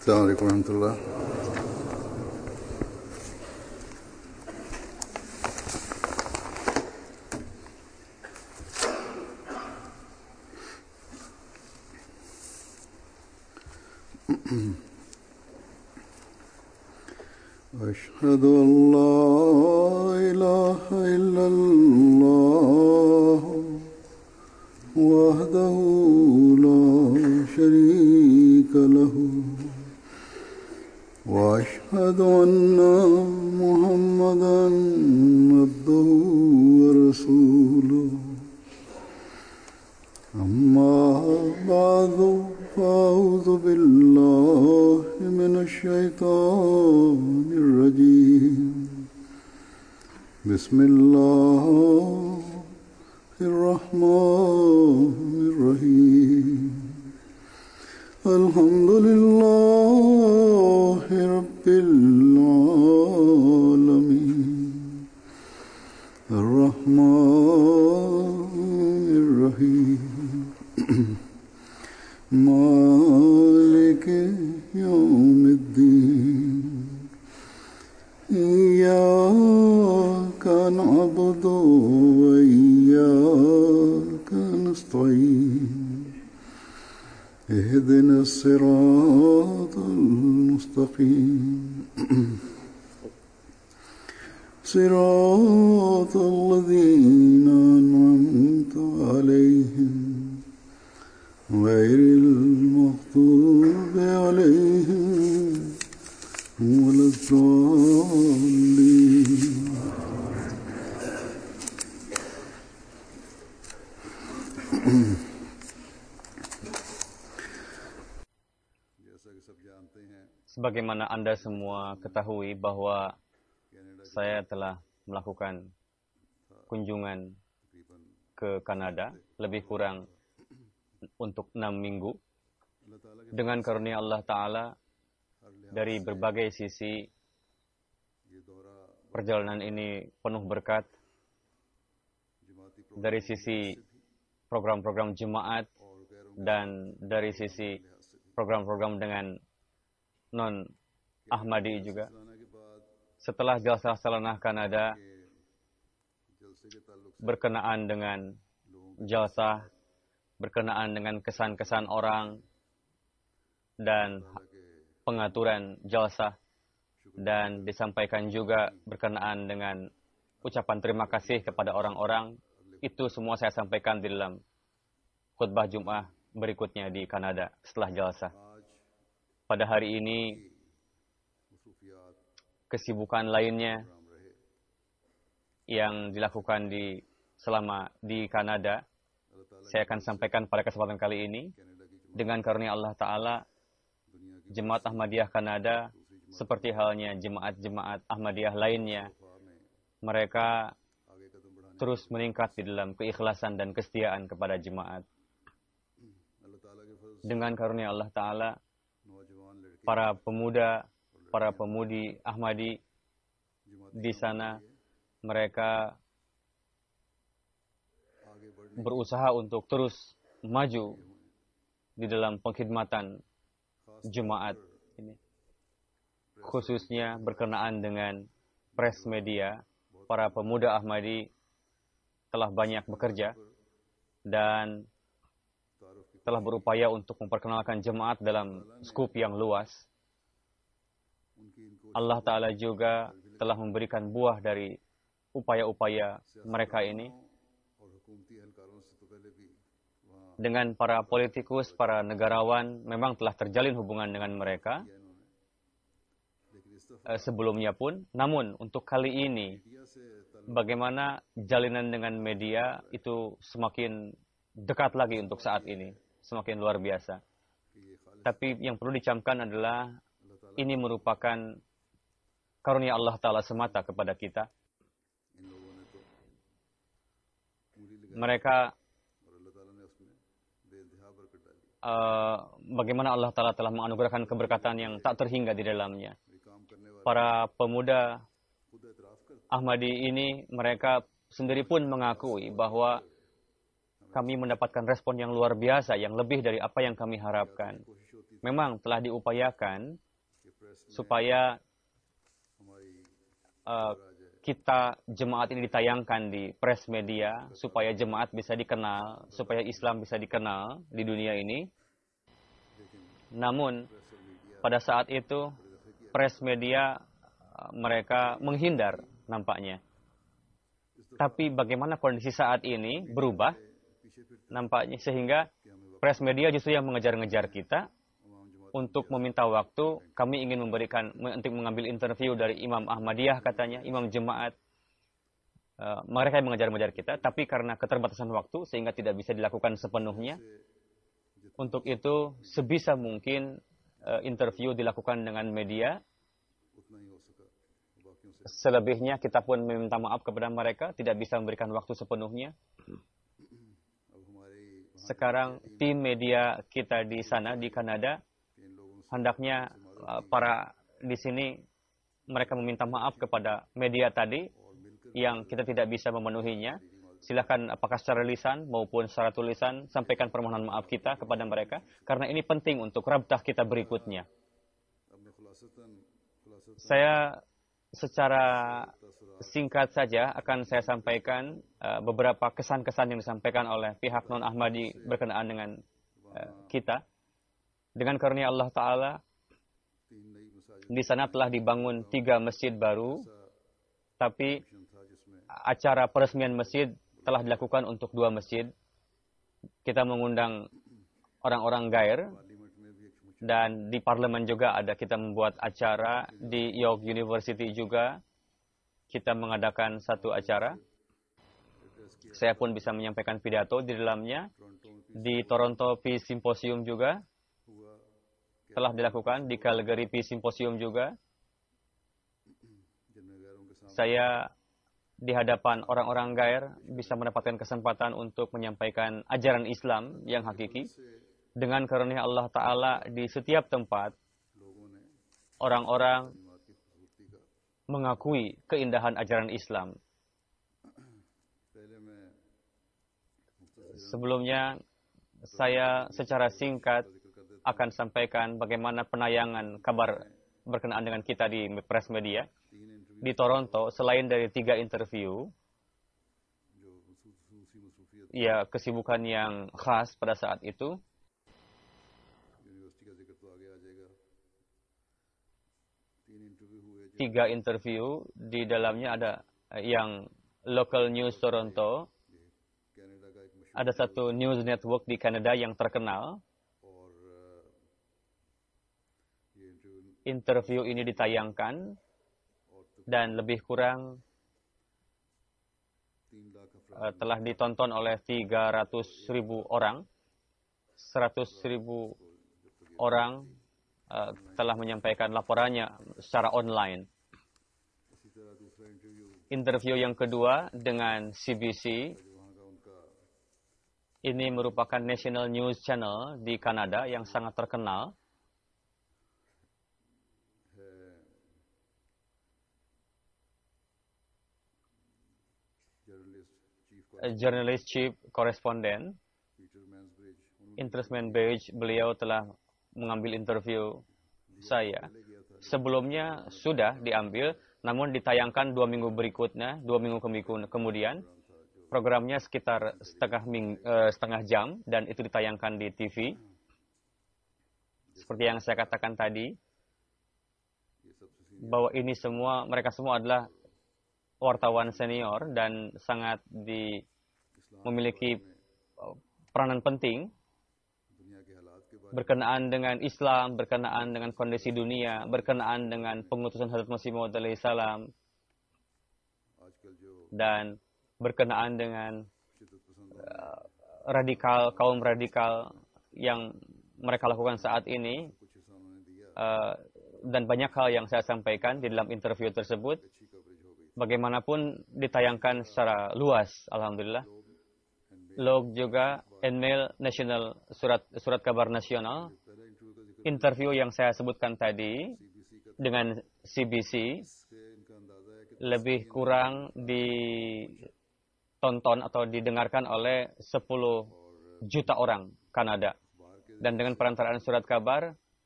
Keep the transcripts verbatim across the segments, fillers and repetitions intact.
السلام عليكم ورحمة الله. أشهد أن لا إله إلا الله وحده لا شريك له وأشهد أن محمدا عبده ورسوله أما بعد فأعوذ بالله من الشيطان الرجيم بسم الله الرحمن الرحيم الحمد لله رب العالمين الرحمن الرحيم مالك يوم الدين إياك نعبد وإياك نستعين اهدنا الصراط المستقيم صراط الذين أنعمت عليهم غير المغضوب عليهم ولا الضالين. Sebagaimana Anda semua ketahui bahwa saya telah melakukan kunjungan ke Kanada lebih kurang untuk enam minggu. Dengan karunia Allah Ta'ala, dari berbagai sisi perjalanan ini penuh berkat. Dari sisi program-program jemaat dan dari sisi program-program dengan non-Ahmadi juga. Setelah jalsah salanah Kanada berkenaan dengan jalsah, berkenaan dengan kesan-kesan orang dan pengaturan jalsah, dan disampaikan juga berkenaan dengan ucapan terima kasih kepada orang-orang. Itu semua saya sampaikan di dalam khutbah Jum'ah berikutnya di Kanada setelah jalsah. Pada hari ini, kesibukan lainnya yang dilakukan di selama di Kanada, saya akan sampaikan pada kesempatan kali ini. Dengan karunia Allah Ta'ala, Jemaat Ahmadiyah Kanada, seperti halnya jemaat-jemaat Ahmadiyah lainnya, mereka terus meningkat di dalam keikhlasan dan kesetiaan kepada jemaat. Dengan karunia Allah Ta'ala, para pemuda, para pemudi Ahmadi di sana, mereka berusaha untuk terus maju di dalam pengkhidmatan jemaat ini. Khususnya berkenaan dengan press media, para pemuda Ahmadi telah banyak bekerja dan telah berupaya untuk memperkenalkan jemaat dalam skup yang luas. Allah Ta'ala juga telah memberikan buah dari upaya-upaya mereka ini. Dengan para politikus, para negarawan, memang telah terjalin hubungan dengan mereka eh, sebelumnya pun. Namun untuk kali ini, bagaimana jalinan dengan media itu semakin dekat lagi untuk saat ini, semakin luar biasa. Tapi yang perlu dicamkan adalah ini merupakan karunia Allah Ta'ala semata kepada kita. Mereka uh, bagaimana Allah Ta'ala telah menganugerahkan keberkatan yang tak terhingga di dalamnya. Para pemuda Ahmadi ini, mereka sendiri pun mengakui bahwa kami mendapatkan respon yang luar biasa, yang lebih dari apa yang kami harapkan. memang telah diupayakan supaya uh, kita jemaat ini ditayangkan di press media, supaya jemaat bisa dikenal, supaya Islam bisa dikenal di dunia ini. Namun pada saat itu press media uh, mereka menghindar nampaknya. Tapi bagaimana kondisi saat ini berubah nampaknya, sehingga press media justru yang mengejar-ngejar kita untuk meminta waktu. Kami ingin memberikan, untuk mengambil interview dari Imam Ahmadiyah katanya, Imam Jemaat. Uh, mereka yang mengejar-ngejar kita, tapi karena keterbatasan waktu sehingga tidak bisa dilakukan sepenuhnya. Untuk itu sebisa mungkin uh, interview dilakukan dengan media. Selebihnya kita pun meminta maaf kepada mereka, tidak bisa memberikan waktu sepenuhnya. Sekarang tim media kita di sana, di Kanada, hendaknya uh, para di sini mereka meminta maaf kepada media tadi yang kita tidak bisa memenuhinya. Silakan apakah secara lisan maupun secara tulisan sampaikan permohonan maaf kita kepada mereka, karena ini penting untuk rabtah kita berikutnya. Saya secara singkat saja akan saya sampaikan uh, beberapa kesan-kesan yang disampaikan oleh pihak non-Ahmadi berkenaan dengan uh, kita. Dengan karunia Allah Ta'ala, di sana telah dibangun tiga masjid baru, tapi acara peresmian masjid telah dilakukan untuk dua masjid. Kita mengundang orang-orang Gair, dan di parlemen juga ada, kita membuat acara di York University juga. Kita mengadakan satu acara. Saya pun bisa menyampaikan pidato di dalamnya. Di Toronto Peace Symposium juga telah dilakukan, di Calgary Peace Symposium juga. Saya di hadapan orang-orang Gair bisa mendapatkan kesempatan untuk menyampaikan ajaran Islam yang hakiki. Dengan karunia Allah Ta'ala, di setiap tempat orang-orang mengakui keindahan ajaran Islam. Sebelumnya saya secara singkat akan sampaikan bagaimana penayangan kabar berkenaan dengan kita di press media. Di Toronto, selain dari tiga interview, ya kesibukan yang khas pada saat itu, tiga interview, di dalamnya ada yang local news Toronto, ada satu news network di Kanada yang terkenal. Interview ini ditayangkan dan lebih kurang uh, telah ditonton oleh tiga ratus ribu orang. seratus ribu orang uh, telah menyampaikan laporannya secara online. Interview yang kedua dengan C B C, ini merupakan national news channel di Kanada yang sangat terkenal. Jurnalis Chief Correspondent Interestman Beige, beliau telah mengambil interview saya. Sebelumnya sudah diambil, namun ditayangkan dua minggu berikutnya, dua minggu kemudian. Programnya sekitar setengah, ming, uh, setengah jam, dan itu ditayangkan di T V. Seperti yang saya katakan tadi, bahwa ini semua, mereka semua adalah wartawan senior dan sangat di, memiliki peranan penting berkenaan dengan Islam, berkenaan dengan kondisi dunia, berkenaan dengan pengutusan Hazrat Masih Maud alaihi salam, dan berkenaan dengan uh, radikal, kaum radikal yang mereka lakukan saat ini, uh, dan banyak hal yang saya sampaikan di dalam interview tersebut. Bagaimanapun ditayangkan secara luas, alhamdulillah. Log juga, Enmail National, surat surat kabar nasional. Interview yang saya sebutkan tadi dengan C B C lebih kurang ditonton atau didengarkan oleh sepuluh juta orang Kanada. Dan dengan perantaraan surat kabar,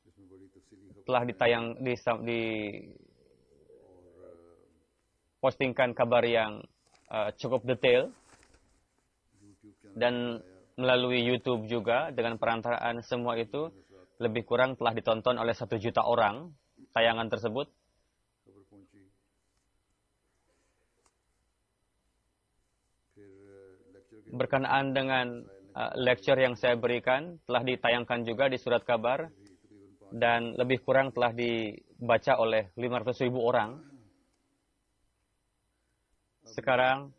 telah ditayang di, di postingkan kabar yang uh, cukup detail dan melalui YouTube juga dengan perantaraan semua itu lebih kurang telah ditonton oleh satu juta orang tayangan tersebut. Berkenaan dengan uh, lecture yang saya berikan telah ditayangkan juga di surat kabar dan lebih kurang telah dibaca oleh lima ratus ribu orang. Sekarang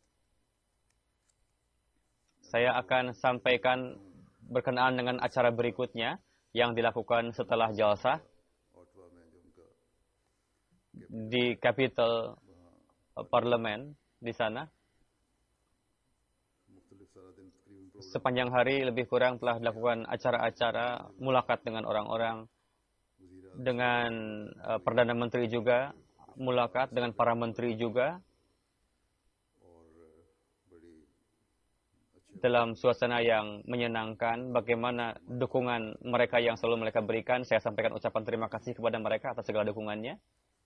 saya akan sampaikan berkenaan dengan acara berikutnya yang dilakukan setelah jalsah di Capitol Parlemen di sana. Sepanjang hari lebih kurang telah dilakukan acara-acara mulakat dengan orang-orang, dengan uh, Perdana Menteri juga, mulakat dengan para menteri juga, dalam suasana yang menyenangkan. Bagaimana dukungan mereka yang selalu mereka berikan, saya sampaikan ucapan terima kasih kepada mereka atas segala dukungannya.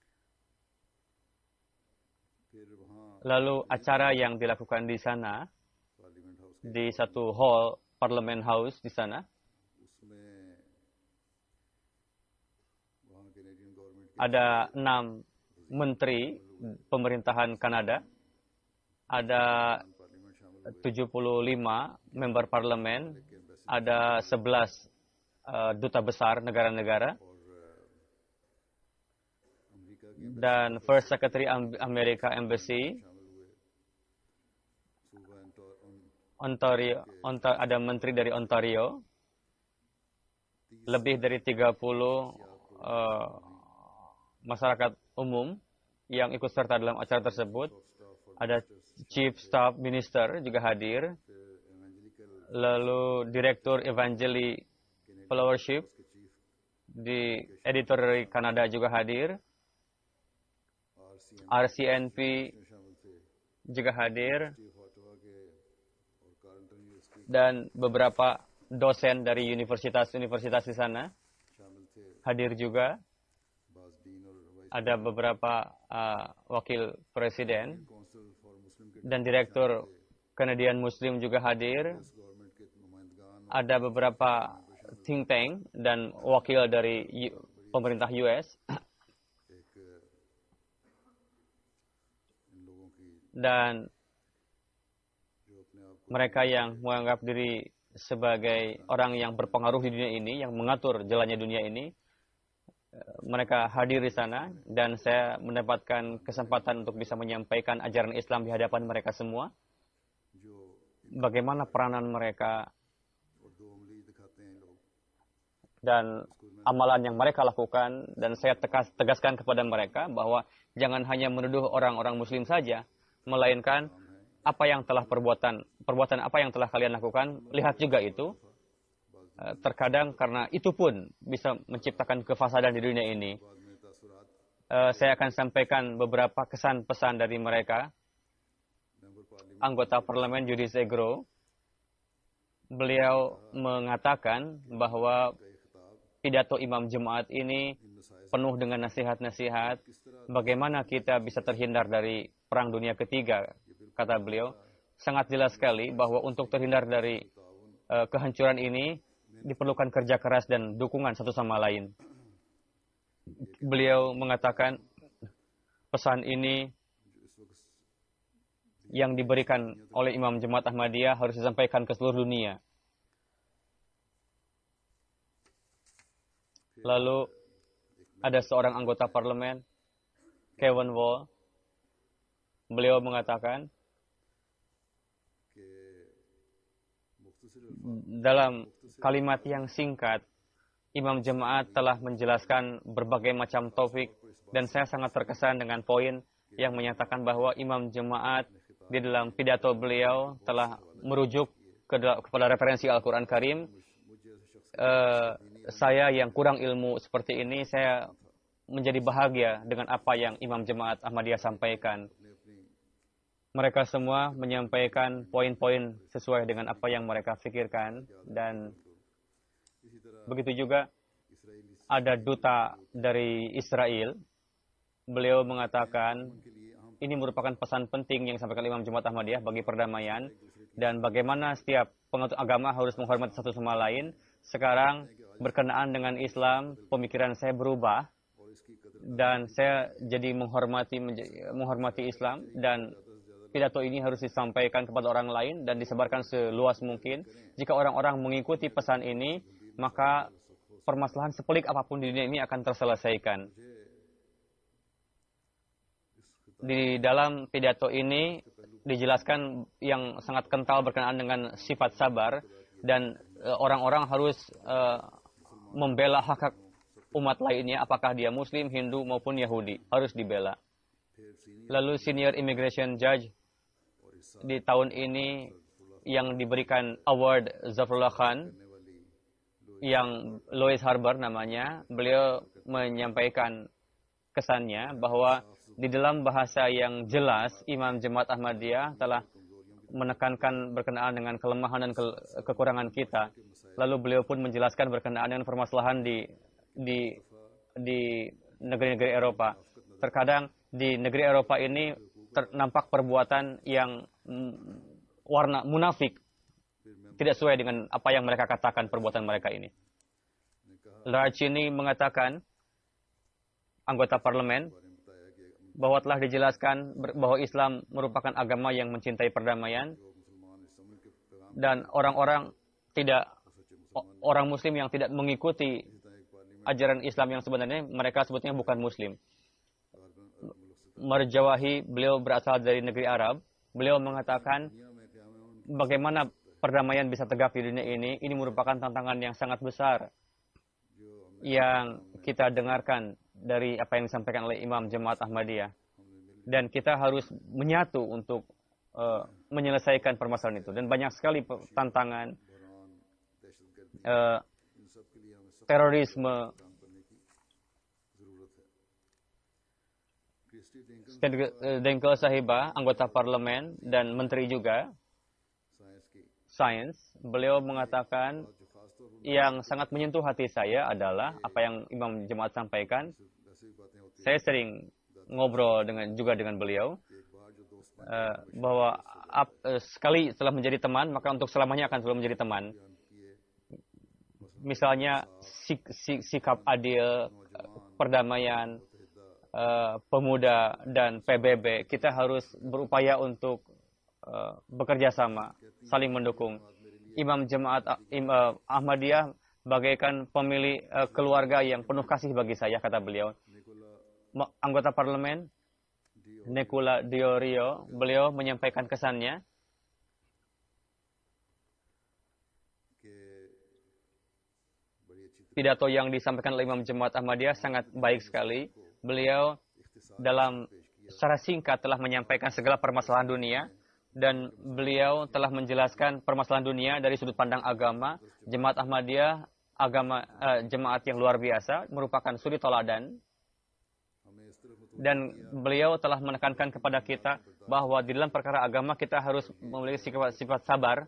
Lalu acara yang dilakukan di sana, di satu hall Parliament House di sana, ada enam menteri pemerintahan Kanada, ada tujuh puluh lima member parlemen, ada sebelas uh, duta besar negara-negara, dan First Secretary America Embassy, Ontario, Ontario, ada menteri dari Ontario, lebih dari tiga puluh uh, masyarakat umum yang ikut serta dalam acara tersebut. Ada Chief Staff Minister juga hadir, lalu Direktur Evangeli Fellowship di editor dari Kanada juga hadir, R C N P juga hadir, dan beberapa dosen dari universitas-universitas di sana hadir juga. Ada beberapa uh, wakil presiden dan direktur Canadian Muslim juga hadir. Ada beberapa think tank dan wakil dari U pemerintah U S dan mereka yang menganggap diri sebagai orang yang berpengaruh di dunia ini, yang mengatur jalannya dunia ini, mereka hadir di sana, dan saya mendapatkan kesempatan untuk bisa menyampaikan ajaran Islam di hadapan mereka semua. Bagaimana peranan mereka dan amalan yang mereka lakukan, dan saya tegas, tegaskan kepada mereka bahwa jangan hanya menuduh orang-orang Muslim saja, melainkan apa yang telah perbuatan perbuatan apa yang telah kalian lakukan, lihat juga itu. Terkadang karena itu pun bisa menciptakan kefasadan di dunia ini. Saya akan sampaikan beberapa kesan pesan dari mereka. Anggota Parlemen Judy Zegro, beliau mengatakan bahwa pidato imam jemaat ini penuh dengan nasihat-nasihat. Bagaimana kita bisa terhindar dari perang dunia ketiga, kata beliau. Sangat jelas sekali bahwa untuk terhindar dari uh, kehancuran ini diperlukan kerja keras dan dukungan satu sama lain. Beliau mengatakan pesan ini yang diberikan oleh Imam Jemaat Ahmadiyah harus disampaikan ke seluruh dunia. Lalu ada seorang anggota parlemen, Kevin Wall. Beliau mengatakan dalam kalimat yang singkat, Imam Jemaat telah menjelaskan berbagai macam topik, dan saya sangat terkesan dengan poin yang menyatakan bahwa Imam Jemaat di dalam pidato beliau telah merujuk ke, kepada referensi Al-Quran Karim. Uh, saya yang kurang ilmu seperti ini, saya menjadi bahagia dengan apa yang Imam Jemaat Ahmadiyah sampaikan. Mereka semua menyampaikan poin-poin sesuai dengan apa yang mereka pikirkan, dan begitu juga ada duta dari Israel. Beliau mengatakan ini merupakan pesan penting yang disampaikan Imam Jemaat Ahmadiyah bagi perdamaian dan bagaimana setiap pengatur agama harus menghormati satu sama lain. Sekarang berkenaan dengan Islam, pemikiran saya berubah dan saya jadi menghormati menghormati Islam, dan pidato ini harus disampaikan kepada orang lain dan disebarkan seluas mungkin. Jika orang-orang mengikuti pesan ini, maka permasalahan sepelik apapun di dunia ini akan terselesaikan. Di dalam pidato ini dijelaskan yang sangat kental berkenaan dengan sifat sabar, dan orang-orang uh, harus uh, membela hak-hak umat lainnya, apakah dia Muslim, Hindu maupun Yahudi, harus dibela. Lalu senior immigration judge di tahun ini yang diberikan award Zafrullah Khan, yang Louis Harbour namanya, beliau menyampaikan kesannya bahwa di dalam bahasa yang jelas Imam Jemaat Ahmadiyah telah menekankan berkenaan dengan kelemahan dan ke kekurangan kita. Lalu beliau pun menjelaskan berkenaan dengan permasalahan di di di negeri-negeri Eropa. Terkadang di negeri Eropa ini nampak perbuatan yang mm, warna munafik, tidak sesuai dengan apa yang mereka katakan perbuatan mereka ini. Larchini mengatakan, anggota parlemen, bahwa telah dijelaskan bahwa Islam merupakan agama yang mencintai perdamaian, dan orang-orang tidak orang Muslim yang tidak mengikuti ajaran Islam yang sebenarnya, mereka sebetulnya bukan Muslim. Marjawahi, beliau berasal dari negeri Arab. Beliau mengatakan bagaimana perdamaian bisa tegak di dunia ini. Ini merupakan tantangan yang sangat besar yang kita dengarkan dari apa yang disampaikan oleh Imam Jemaat Ahmadiyah, dan kita harus menyatu untuk uh, menyelesaikan permasalahan itu. Dan banyak sekali tantangan, uh, terorisme, Dengkel Sahiba, anggota parlemen dan menteri juga sains, beliau mengatakan yang sangat menyentuh hati saya adalah apa yang Imam Jemaat sampaikan. Saya sering ngobrol dengan juga dengan beliau uh, bahwa up, uh, sekali setelah menjadi teman, maka untuk selamanya akan selalu menjadi teman. Misalnya sik, sik, sikap adil, perdamaian, uh, pemuda dan P B B, kita harus berupaya untuk uh, bekerja sama, saling mendukung. Imam Jemaat uh, Ahmadiyah bagaikan pemilik uh, keluarga yang penuh kasih bagi saya, kata beliau. Anggota parlemen Nicola Diorio, beliau menyampaikan kesannya. Pidato yang disampaikan oleh Imam Jemaat Ahmadiyah sangat baik sekali. Beliau dalam secara singkat telah menyampaikan segala permasalahan dunia, dan beliau telah menjelaskan permasalahan dunia dari sudut pandang agama. Jemaat Ahmadiyah, agama uh, jemaat yang luar biasa, merupakan suri toladan. Dan beliau telah menekankan kepada kita bahwa di dalam perkara agama kita harus memiliki sifat, sifat sabar.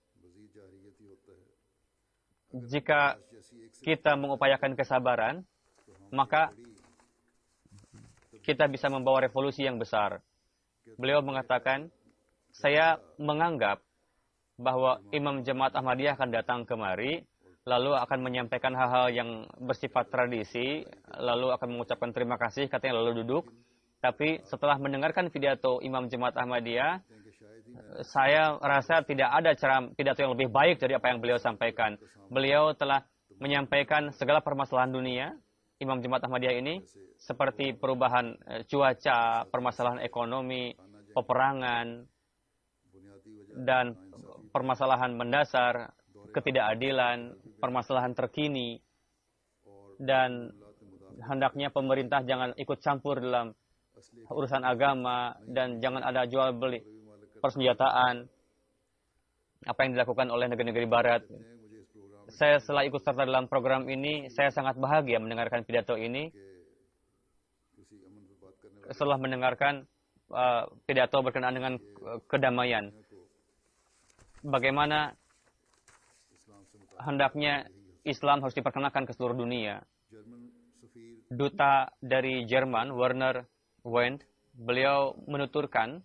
Jika kita mengupayakan kesabaran, maka kita bisa membawa revolusi yang besar. Beliau mengatakan, saya menganggap bahwa Imam Jemaat Ahmadiyah akan datang kemari, lalu akan menyampaikan hal-hal yang bersifat tradisi, lalu akan mengucapkan terima kasih, katanya lalu duduk. Tapi setelah mendengarkan pidato Imam Jemaat Ahmadiyah, saya rasa tidak ada cara pidato yang lebih baik dari apa yang beliau sampaikan. Beliau telah menyampaikan segala permasalahan dunia, Imam Jemaat Ahmadiyah ini, seperti perubahan cuaca, permasalahan ekonomi, peperangan, dan permasalahan mendasar, ketidakadilan, permasalahan terkini, dan hendaknya pemerintah jangan ikut campur dalam urusan agama, dan jangan ada jual beli persenjataan, apa yang dilakukan oleh negeri-negeri barat. Saya setelah ikut serta dalam program ini, saya sangat bahagia mendengarkan pidato ini. Setelah mendengarkan uh, pidato berkenaan dengan uh, kedamaian, bagaimana hendaknya Islam harus diperkenalkan ke seluruh dunia. duta dari Jerman, Werner Wendt, beliau menuturkan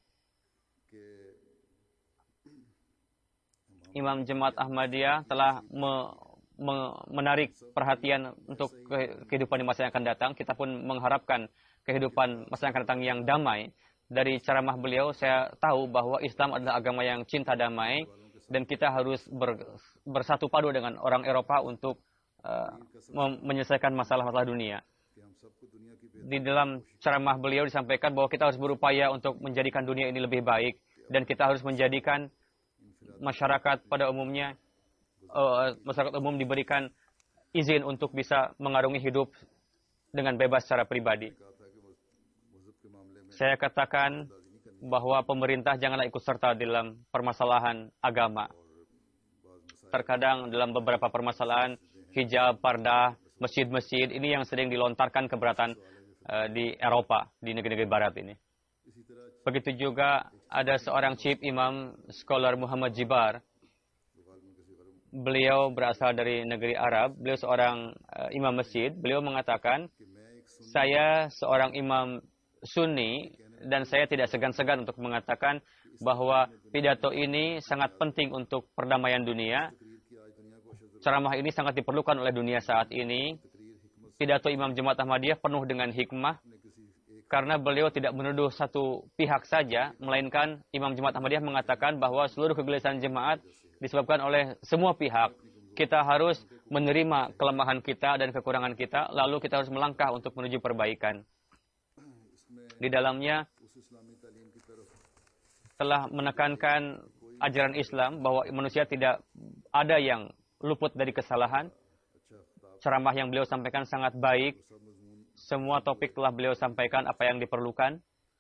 Imam Jemaat Ahmadiyah telah me, me, menarik perhatian untuk kehidupan di masa yang akan datang. Kita pun mengharapkan kehidupan masa yang akan datang yang damai. Dari ceramah beliau, saya tahu bahwa Islam adalah agama yang cinta damai, dan kita harus ber, bersatu padu dengan orang Eropa untuk uh, menyelesaikan masalah-masalah dunia. Di dalam ceramah beliau disampaikan bahwa kita harus berupaya untuk menjadikan dunia ini lebih baik, dan kita harus menjadikan masyarakat pada umumnya, uh, masyarakat umum diberikan izin untuk bisa mengarungi hidup dengan bebas secara pribadi. Saya katakan bahwa pemerintah janganlah ikut serta dalam permasalahan agama. Terkadang dalam beberapa permasalahan, hijab, pardah, masjid-masjid, ini yang sering dilontarkan keberatan uh, di Eropa, di negeri-negeri barat ini. Begitu juga ada seorang chief imam, scholar Muhammad Jibar. Beliau berasal dari negeri Arab, beliau seorang uh, imam masjid. Beliau mengatakan, saya seorang imam Sunni, dan saya tidak segan-segan untuk mengatakan bahwa pidato ini sangat penting untuk perdamaian dunia. Ceramah ini sangat diperlukan oleh dunia saat ini. Pidato Imam Jemaat Ahmadiyah penuh dengan hikmah, karena beliau tidak menuduh satu pihak saja, melainkan Imam Jemaat Ahmadiyah mengatakan bahwa seluruh kegelisahan jemaat disebabkan oleh semua pihak. Kita harus menerima kelemahan kita dan kekurangan kita, lalu kita harus melangkah untuk menuju perbaikan. Di dalamnya telah menekankan ajaran Islam bahwa manusia tidak ada yang luput dari kesalahan. Ceramah yang beliau sampaikan sangat baik. Semua topik telah beliau sampaikan apa yang diperlukan.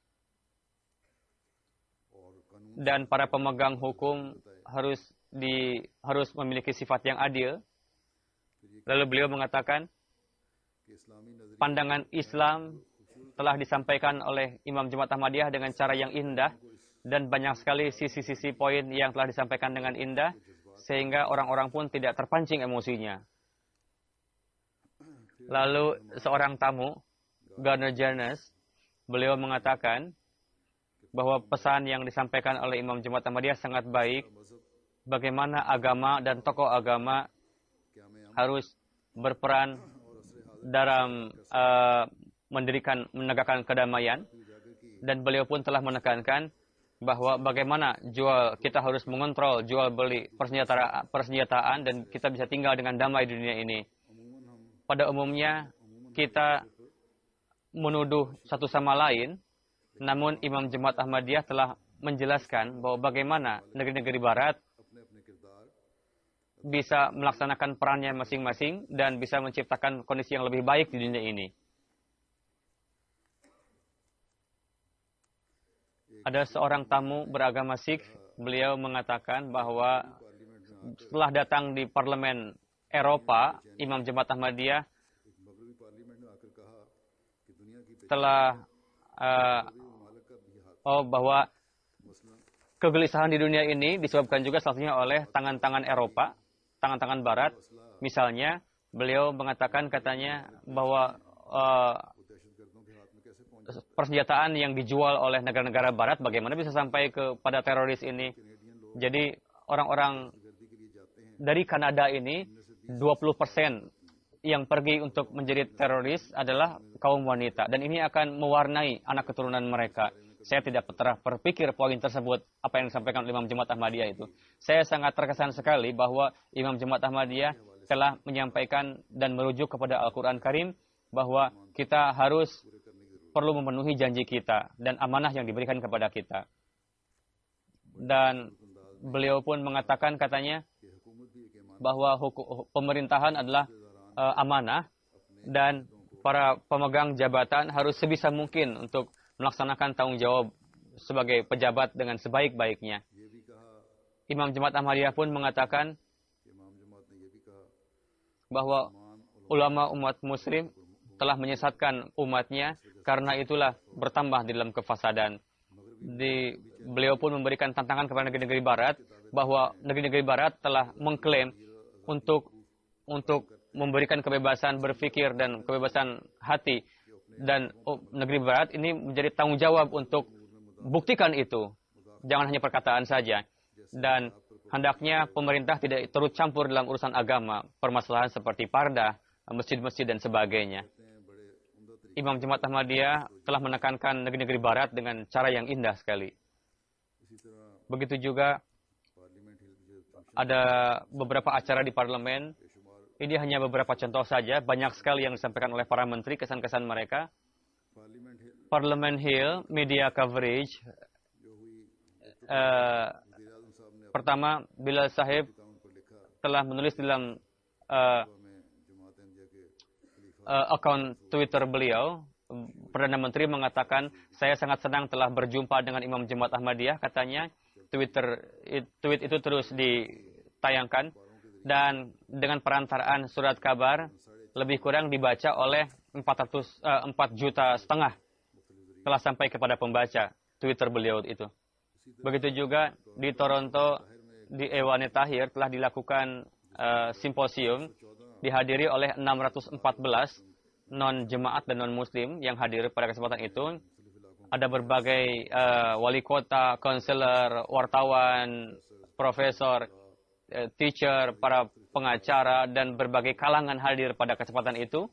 Dan para pemegang hukum harus di harus memiliki sifat yang adil. Lalu beliau mengatakan, pandangan Islam telah disampaikan oleh Imam Jemaat Ahmadiyah dengan cara yang indah, dan banyak sekali sisi-sisi poin yang telah disampaikan dengan indah, sehingga orang-orang pun tidak terpancing emosinya. Lalu seorang tamu, Gardner Jones, beliau mengatakan bahwa pesan yang disampaikan oleh Imam Jemaat Ahmadiyah sangat baik, bagaimana agama dan tokoh agama harus berperan dalam uh, mendirikan, menegakkan kedamaian, dan beliau pun telah menekankan bahwa bagaimana jual kita harus mengontrol jual beli persenjataan, persenjataan dan kita bisa tinggal dengan damai di dunia ini. Pada umumnya kita menuduh satu sama lain, namun Imam Jemaat Ahmadiyah telah menjelaskan bahwa bagaimana negeri-negeri barat bisa melaksanakan perannya masing-masing dan bisa menciptakan kondisi yang lebih baik di dunia ini. Ada seorang tamu beragama Sikh, beliau mengatakan bahwa setelah datang di parlemen Eropa, Imam Jemaat Ahmadiyah telah uh, oh bahwa kegelisahan di dunia ini disebabkan juga salah satunya oleh tangan-tangan Eropa, tangan-tangan Barat. Misalnya, beliau mengatakan katanya bahwa uh, persenjataan yang dijual oleh negara-negara Barat bagaimana bisa sampai kepada teroris ini. Jadi orang-orang dari Kanada ini dua puluh persen yang pergi untuk menjadi teroris adalah kaum wanita, dan ini akan mewarnai anak keturunan mereka. Saya tidak pernah berpikir poin tersebut apa yang disampaikan oleh Imam Jemaat Ahmadiyah itu. Saya sangat terkesan sekali bahwa Imam Jemaat Ahmadiyah telah menyampaikan dan merujuk kepada Al-Quran Karim bahwa kita harus perlu memenuhi janji kita dan amanah yang diberikan kepada kita. Dan beliau pun mengatakan katanya bahwa hukum, pemerintahan adalah uh, amanah, dan para pemegang jabatan harus sebisa mungkin untuk melaksanakan tanggung jawab sebagai pejabat dengan sebaik-baiknya. Imam Jemaat Ahmadiyah pun mengatakan bahwa ulama umat muslim telah menyesatkan umatnya, karena itulah bertambah di dalam kefasadan. Di, beliau pun memberikan tantangan kepada negeri-negeri Barat bahwa negeri-negeri Barat telah mengklaim untuk untuk memberikan kebebasan berpikir dan kebebasan hati. Dan oh, negeri barat ini menjadi tanggung jawab untuk buktikan itu. Jangan hanya perkataan saja. Dan hendaknya pemerintah tidak turut campur dalam urusan agama, permasalahan seperti parda, masjid-masjid dan sebagainya. Imam Jemaat Ahmadiyah telah menekankan negeri-negeri barat dengan cara yang indah sekali. Begitu juga ada beberapa acara di parlemen. Ini hanya beberapa contoh saja. Banyak sekali yang disampaikan oleh para menteri, kesan-kesan mereka. Parliament Hill, media coverage. Uh, pertama, Bilal Sahib telah menulis dalam uh, uh, akun Twitter beliau. Perdana Menteri mengatakan, saya sangat senang telah berjumpa dengan Imam Jemaat Ahmadiyah. Katanya, Twitter, tweet itu terus ditayangkan. Dan dengan perantaraan surat kabar, lebih kurang dibaca oleh empat ratus, uh, empat juta setengah. Telah sampai kepada pembaca Twitter beliau itu. Begitu juga di Toronto, di Ewane Tahir telah dilakukan uh, simposium dihadiri oleh enam ratus empat belas non-jemaat dan non-muslim yang hadir pada kesempatan itu. Ada berbagai uh, wali kota, konselor, wartawan, profesor, uh, teacher, para pengacara, dan berbagai kalangan hadir pada kesempatan itu.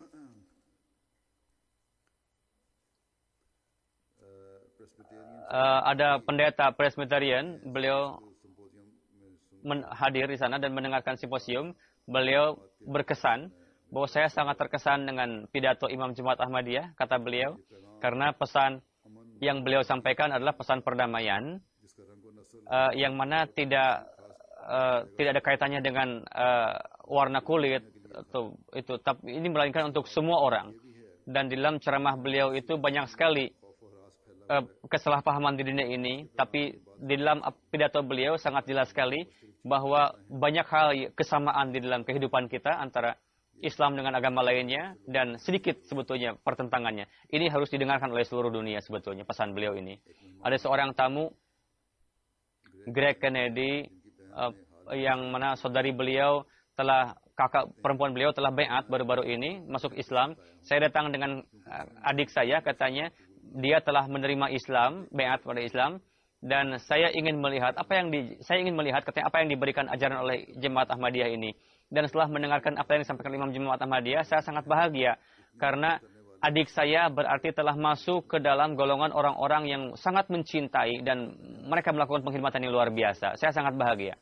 Uh, ada pendeta Presbyterian, beliau hadir di sana dan mendengarkan simposium. Beliau berkesan bahwa saya sangat terkesan dengan pidato Imam Jemaat Ahmadiyah, kata beliau, karena pesan yang beliau sampaikan adalah pesan perdamaian, uh, yang mana tidak uh, tidak ada kaitannya dengan uh, warna kulit atau itu, tapi ini melainkan untuk semua orang. Dan di dalam ceramah beliau itu banyak sekali uh, kesalahpahaman di dunia ini, tapi di dalam pidato beliau sangat jelas sekali bahwa banyak hal kesamaan di dalam kehidupan kita antara Islam dengan agama lainnya, dan sedikit sebetulnya pertentangannya. Ini harus didengarkan oleh seluruh dunia sebetulnya, pesan beliau ini. Ada seorang tamu, Greg Kennedy, uh, yang mana saudari beliau telah, kakak perempuan beliau telah baiat baru-baru ini, masuk Islam. Saya datang dengan uh, adik saya, katanya, dia telah menerima Islam, baiat pada Islam, dan saya ingin melihat apa yang di, saya ingin melihat katanya apa yang diberikan ajaran oleh Jemaat Ahmadiyah ini. Dan setelah mendengarkan apa yang disampaikan Imam Jemaat Ahmadiyah, saya sangat bahagia. Karena adik saya berarti telah masuk ke dalam golongan orang-orang yang sangat mencintai dan mereka melakukan penghormatan yang luar biasa. Saya sangat bahagia.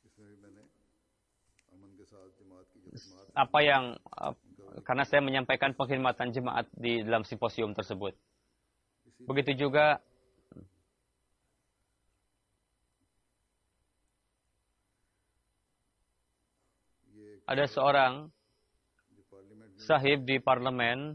Apa yang, karena saya menyampaikan penghormatan jemaat di dalam simposium tersebut. Begitu juga ada seorang sahib di parlemen,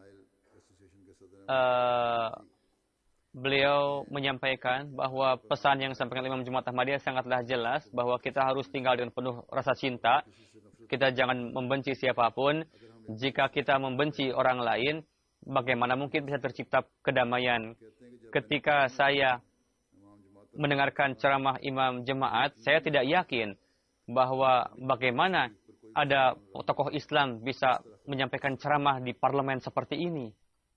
uh, beliau menyampaikan bahwa pesan yang disampaikan Imam Jemaat Ahmadiyah sangatlah jelas, bahwa kita harus tinggal dengan penuh rasa cinta, kita jangan membenci siapapun. Jika kita membenci orang lain, bagaimana mungkin bisa tercipta kedamaian? Ketika saya mendengarkan ceramah Imam Jemaat, saya tidak yakin bahwa bagaimana ada tokoh Islam bisa menyampaikan ceramah di parlemen seperti ini.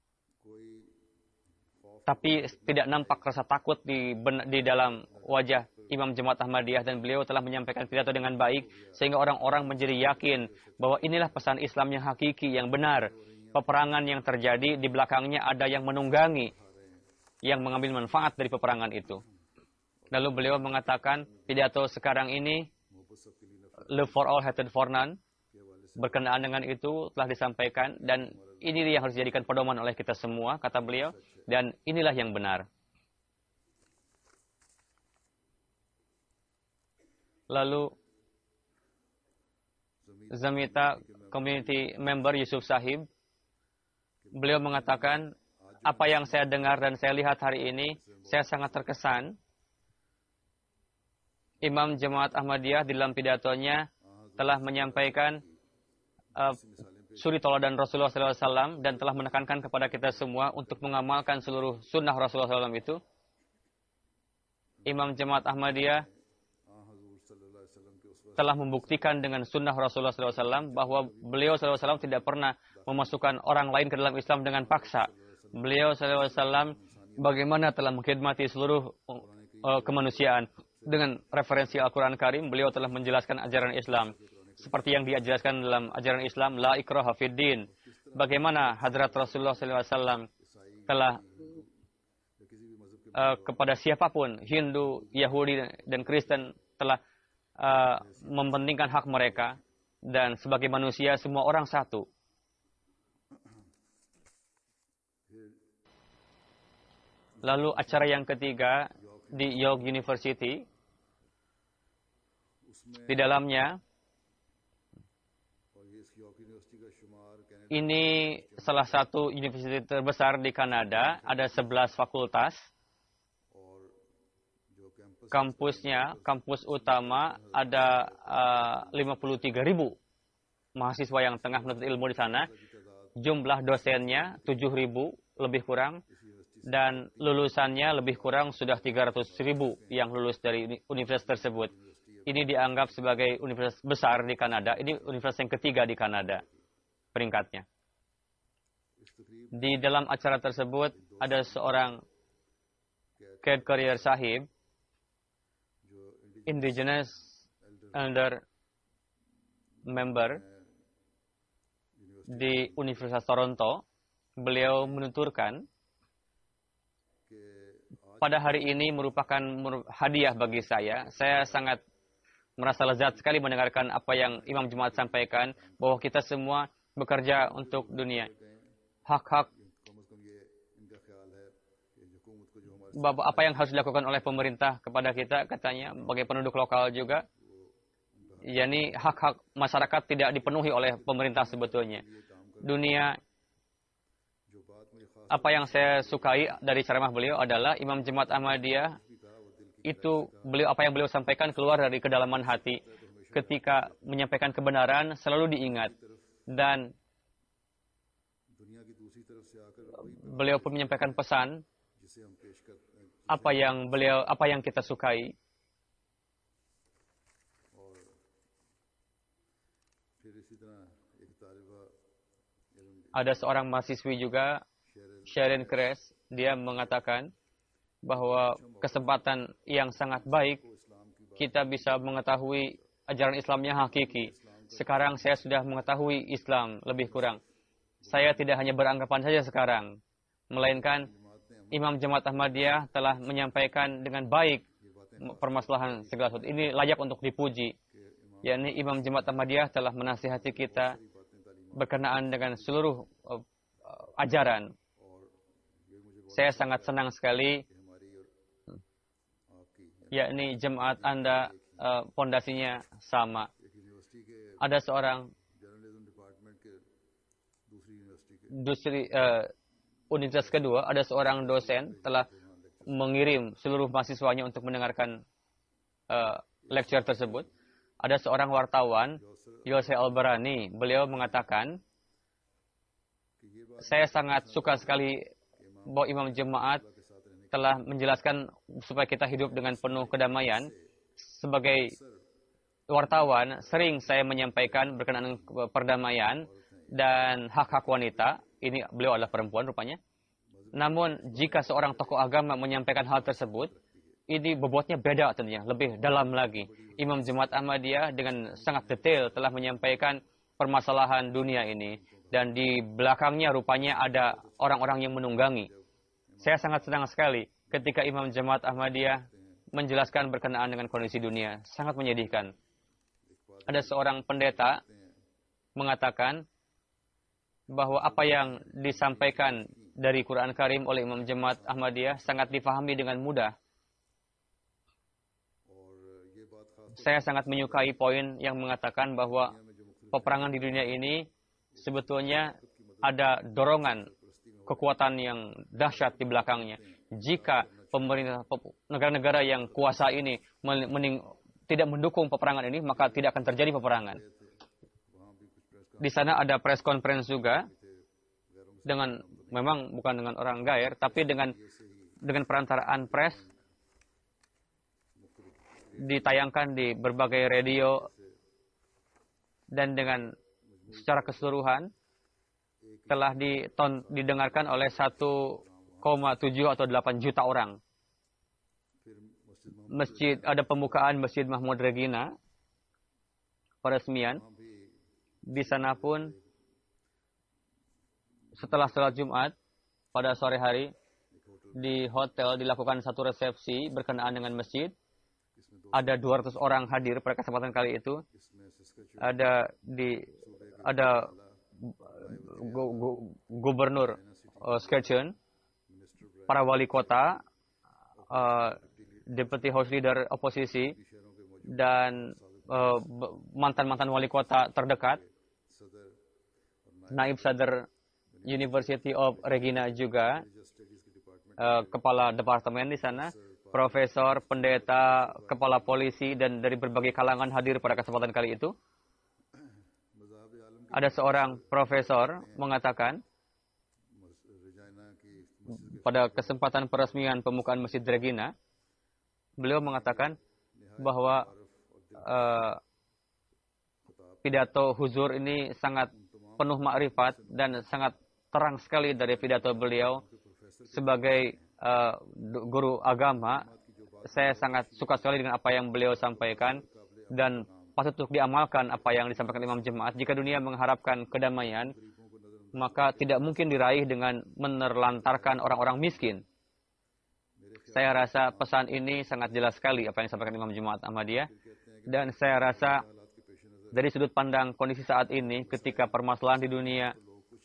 Tapi tidak nampak rasa takut di, di dalam wajah Imam Jemaat Ahmadiyah, dan beliau telah menyampaikan pidato dengan baik sehingga orang-orang menjadi yakin bahwa inilah pesan Islam yang hakiki, yang benar. Peperangan yang terjadi di belakangnya ada yang menunggangi, yang mengambil manfaat dari peperangan itu. Lalu beliau mengatakan pidato sekarang ini, Love for all, hated for none, berkenaan dengan itu telah disampaikan, dan ini yang harus dijadikan pedoman oleh kita semua, kata beliau, dan inilah yang benar. Lalu Zamita Community Member Yusuf Sahib, beliau mengatakan, apa yang saya dengar dan saya lihat hari ini, saya sangat terkesan. Imam Jemaat Ahmadiyah di dalam pidatonya telah menyampaikan uh, suri tauladan Rasulullah shallallahu alaihi wasallam dan telah menekankan kepada kita semua untuk mengamalkan seluruh sunnah Rasulullah shallallahu alaihi wasallam itu. Imam Jemaat Ahmadiyah telah membuktikan dengan sunnah Rasulullah shallallahu alaihi wasallam bahwa beliau shallallahu alaihi wasallam tidak pernah memasukkan orang lain ke dalam Islam dengan paksa. Beliau shallallahu alaihi wasallam bagaimana telah mengkhidmati seluruh uh, kemanusiaan dengan referensi Al-Quran Karim. Beliau telah menjelaskan ajaran Islam seperti yang dijelaskan dalam ajaran Islam, la ikraha fid din. Bagaimana Hadrat Rasulullah shallallahu alaihi wasallam telah uh, kepada siapapun, Hindu, Yahudi, dan Kristen, telah uh, mementingkan hak mereka, dan sebagai manusia semua orang satu. Lalu acara yang ketiga di York University, di dalamnya ini salah satu universitas terbesar di Kanada, ada sebelas fakultas. Kampusnya, kampus utama ada uh, lima puluh tiga ribu mahasiswa yang tengah menuntut ilmu di sana. Jumlah dosennya tujuh ribu lebih kurang, dan lulusannya lebih kurang sudah tiga ratus ribu yang lulus dari universitas tersebut. Ini dianggap sebagai universitas besar di Kanada. Ini universitas yang ketiga di Kanada peringkatnya. Di dalam acara tersebut ada seorang Cadet Career Sahib, Indigenous Elder Member di Universitas Toronto. Beliau menuturkan, pada hari ini merupakan hadiah bagi saya. Saya sangat merasa lezat sekali mendengarkan apa yang Imam Jemaat sampaikan, bahwa kita semua bekerja untuk dunia. Hak-hak, apa yang harus dilakukan oleh pemerintah kepada kita, katanya, bagi penduduk lokal juga, yakni hak-hak masyarakat tidak dipenuhi oleh pemerintah sebetulnya. Dunia, apa yang saya sukai dari ceramah beliau adalah Imam Jemaat Ahmadiyah itu, beliau apa yang beliau sampaikan keluar dari kedalaman hati. Ketika menyampaikan kebenaran selalu diingat, dan beliau pun menyampaikan pesan apa yang beliau apa yang kita sukai. Ada seorang mahasiswi juga, Sharon Kress, dia mengatakan bahwa kesempatan yang sangat baik kita bisa mengetahui ajaran Islam yang hakiki. Sekarang saya sudah mengetahui Islam lebih kurang. Saya tidak hanya beranggapan saja sekarang, melainkan Imam Jemaat Ahmadiyah telah menyampaikan dengan baik permasalahan segala sesuatu. Ini layak untuk dipuji. yakni Imam Jemaat Ahmadiyah telah menasihati kita berkenaan dengan seluruh uh, uh, ajaran. Saya sangat senang sekali, yakni jemaat Anda uh, pondasinya sama. Ada seorang dusri, uh, universitas kedua, ada seorang dosen telah mengirim seluruh mahasiswanya untuk mendengarkan uh, lecture tersebut. Ada seorang wartawan, Yose Albarani, beliau mengatakan, saya sangat suka sekali bahwa Imam Jemaat telah menjelaskan supaya kita hidup dengan penuh kedamaian. Sebagai wartawan, sering saya menyampaikan berkenaan perdamaian dan hak-hak wanita. Ini beliau adalah perempuan rupanya. Namun, jika seorang tokoh agama menyampaikan hal tersebut, ini bobotnya beda tentunya, lebih dalam lagi. Imam Jemaat Ahmadiyah dengan sangat detail telah menyampaikan permasalahan dunia ini. Dan di belakangnya rupanya ada orang-orang yang menunggangi. Saya sangat senang sekali ketika Imam Jemaat Ahmadiyah menjelaskan berkenaan dengan kondisi dunia. Sangat menyedihkan. Ada seorang pendeta mengatakan bahwa apa yang disampaikan dari Quran Karim oleh Imam Jemaat Ahmadiyah sangat difahami dengan mudah. Saya sangat menyukai poin yang mengatakan bahwa peperangan di dunia ini sebetulnya ada dorongan kekuatan yang dahsyat di belakangnya. Jika pemerintah negara-negara yang kuasa ini mening, tidak mendukung peperangan ini, maka tidak akan terjadi peperangan. Di sana ada press conference juga dengan, memang bukan dengan orang gair, tapi dengan dengan perantaraan press, ditayangkan di berbagai radio dan dengan secara keseluruhan telah diton, didengarkan oleh satu koma tujuh atau delapan juta orang. Masjid, ada pembukaan Masjid Mahmud Regina, peresmian. Di sana pun setelah sholat Jumat pada sore hari di hotel dilakukan satu resepsi berkenaan dengan masjid. Ada dua ratus orang hadir pada kesempatan kali itu. Ada di ada gu, gu, gubernur uh, Sketchen, para wali kota, uh, deputy house leader oposisi, dan uh, mantan-mantan wali kota terdekat, naib sadar University of Regina juga, uh, kepala departemen di sana, profesor, pendeta, kepala polisi, dan dari berbagai kalangan hadir pada kesempatan kali itu. Ada seorang profesor mengatakan pada kesempatan peresmian pembukaan Masjid Regina, beliau mengatakan bahwa uh, pidato huzur ini sangat penuh makrifat dan sangat terang sekali dari pidato beliau sebagai uh, guru agama. Saya sangat suka sekali dengan apa yang beliau sampaikan dan patut untuk diamalkan apa yang disampaikan Imam Jemaat. Jika dunia mengharapkan kedamaian, maka tidak mungkin diraih dengan menerlantarkan orang-orang miskin. Saya rasa pesan ini sangat jelas sekali apa yang disampaikan Imam Jemaat Ahmadiyah. Dan saya rasa dari sudut pandang kondisi saat ini, ketika permasalahan di dunia,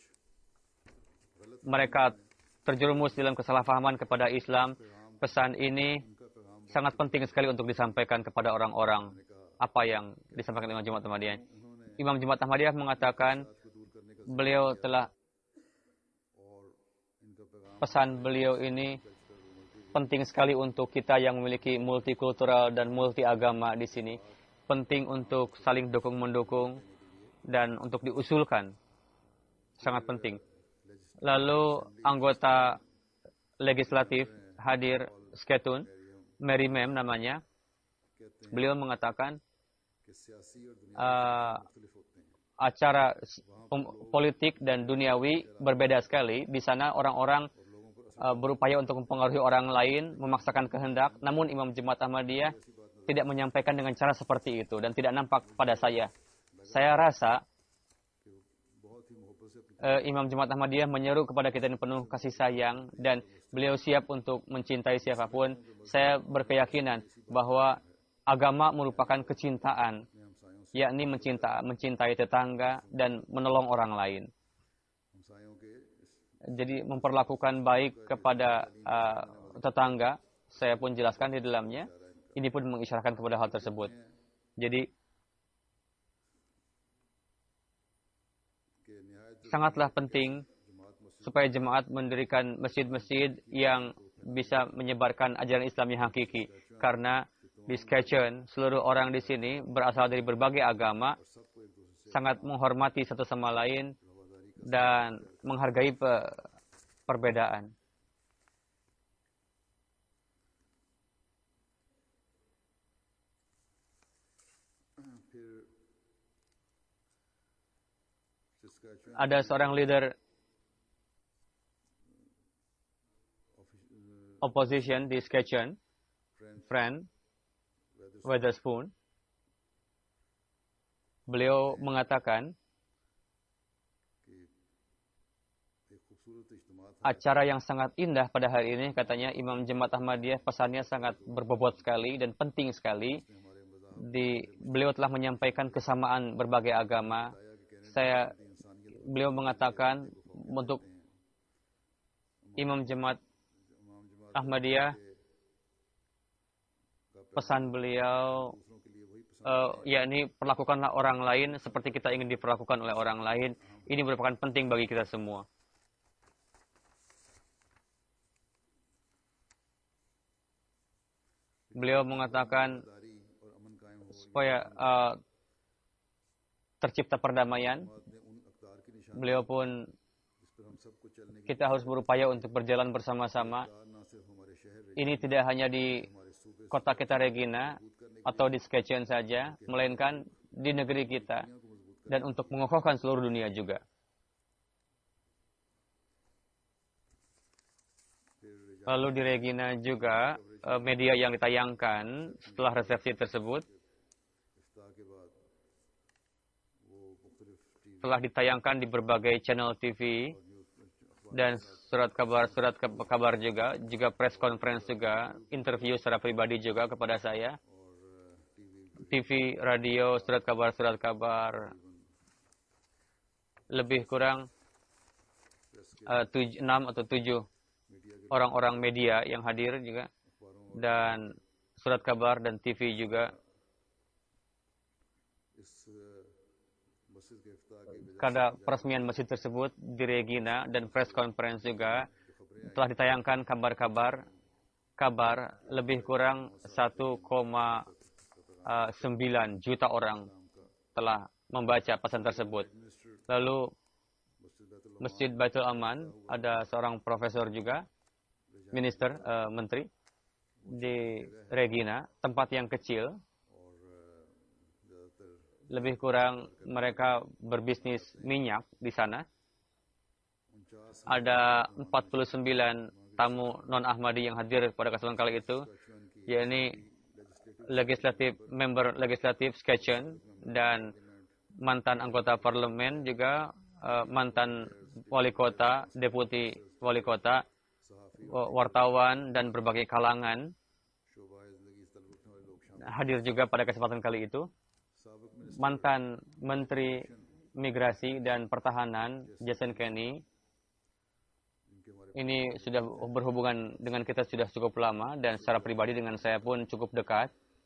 mereka terjerumus dalam kesalahpahaman kepada Islam, pesan ini sangat penting sekali untuk disampaikan kepada orang-orang. Apa yang disampaikan Imam Jemaat Ahmadiyah. Imam Jemaat Ahmadiyah mengatakan beliau telah pesan beliau ini penting sekali untuk kita yang memiliki multikultural dan multi agama di sini. Penting untuk saling dukung-mendukung dan untuk diusulkan. Sangat penting. Lalu anggota legislatif hadir Sketun, Mary Mem namanya. Beliau mengatakan uh, acara politik dan duniawi berbeda sekali. Di sana orang-orang uh, berupaya untuk mempengaruhi orang lain, memaksakan kehendak. Namun Imam Jemaat Ahmadiyah tidak menyampaikan dengan cara seperti itu dan tidak nampak pada saya. Saya rasa uh, Imam Jemaat Ahmadiyah menyeru kepada kita dengan penuh kasih sayang dan beliau siap untuk mencintai siapapun. Saya berkeyakinan bahwa agama merupakan kecintaan, yakni mencinta, mencintai tetangga dan menolong orang lain. Jadi memperlakukan baik kepada uh, tetangga, saya pun jelaskan di dalamnya. Ini pun mengisyaratkan kepada hal tersebut. Jadi sangatlah penting supaya jemaat mendirikan masjid-masjid yang bisa menyebarkan ajaran Islam yang hakiki. Karena di Sketchen, seluruh orang di sini berasal dari berbagai agama, sangat menghormati satu sama lain, dan menghargai pe perbedaan. Ada seorang leader opposition di Sketchen, friend, Weatherspoon, beliau mengatakan acara yang sangat indah pada hari ini, katanya Imam Jemaat Ahmadiyah, pesannya sangat berbobot sekali dan penting sekali. Di, beliau telah menyampaikan kesamaan berbagai agama. Saya, beliau mengatakan untuk Imam Jemaat Ahmadiyah, pesan beliau uh, yakni perlakukanlah orang lain seperti kita ingin diperlakukan oleh orang lain. Ini merupakan penting bagi kita semua. Beliau mengatakan supaya uh, tercipta perdamaian. Beliau pun kita harus berupaya untuk berjalan bersama-sama. Ini tidak hanya di kota kita Regina atau di Sketchen saja, melainkan di negeri kita. dan untuk mengokohkan seluruh dunia juga. Lalu di Regina juga media yang ditayangkan setelah resepsi tersebut telah ditayangkan di berbagai channel T V dan surat kabar surat kabar juga, juga press conference juga, interview secara pribadi juga kepada saya. T V, radio, surat kabar surat kabar lebih kurang uh, tuj- enam atau tujuh orang-orang media yang hadir juga, dan surat kabar dan T V juga. Pada peresmian masjid tersebut di Regina dan press conference juga telah ditayangkan kabar-kabar kabar lebih kurang satu koma sembilan juta orang telah membaca pesan tersebut. Lalu Masjid Baitul Aman, ada seorang profesor juga, minister, uh, menteri di Regina, tempat yang kecil, lebih kurang mereka berbisnis minyak di sana. Ada empat puluh sembilan tamu non-Ahmadi yang hadir pada kesempatan kali itu, yakni legislatif member legislatif Sketchen dan mantan anggota parlemen juga, uh, mantan wali kota, deputi wali kota, wartawan dan berbagai kalangan hadir juga pada kesempatan kali itu. Mantan Menteri Migrasi dan Pertahanan Jason Kenney ini sudah berhubungan dengan kita sudah cukup lama dan secara pribadi dengan saya pun cukup dekat.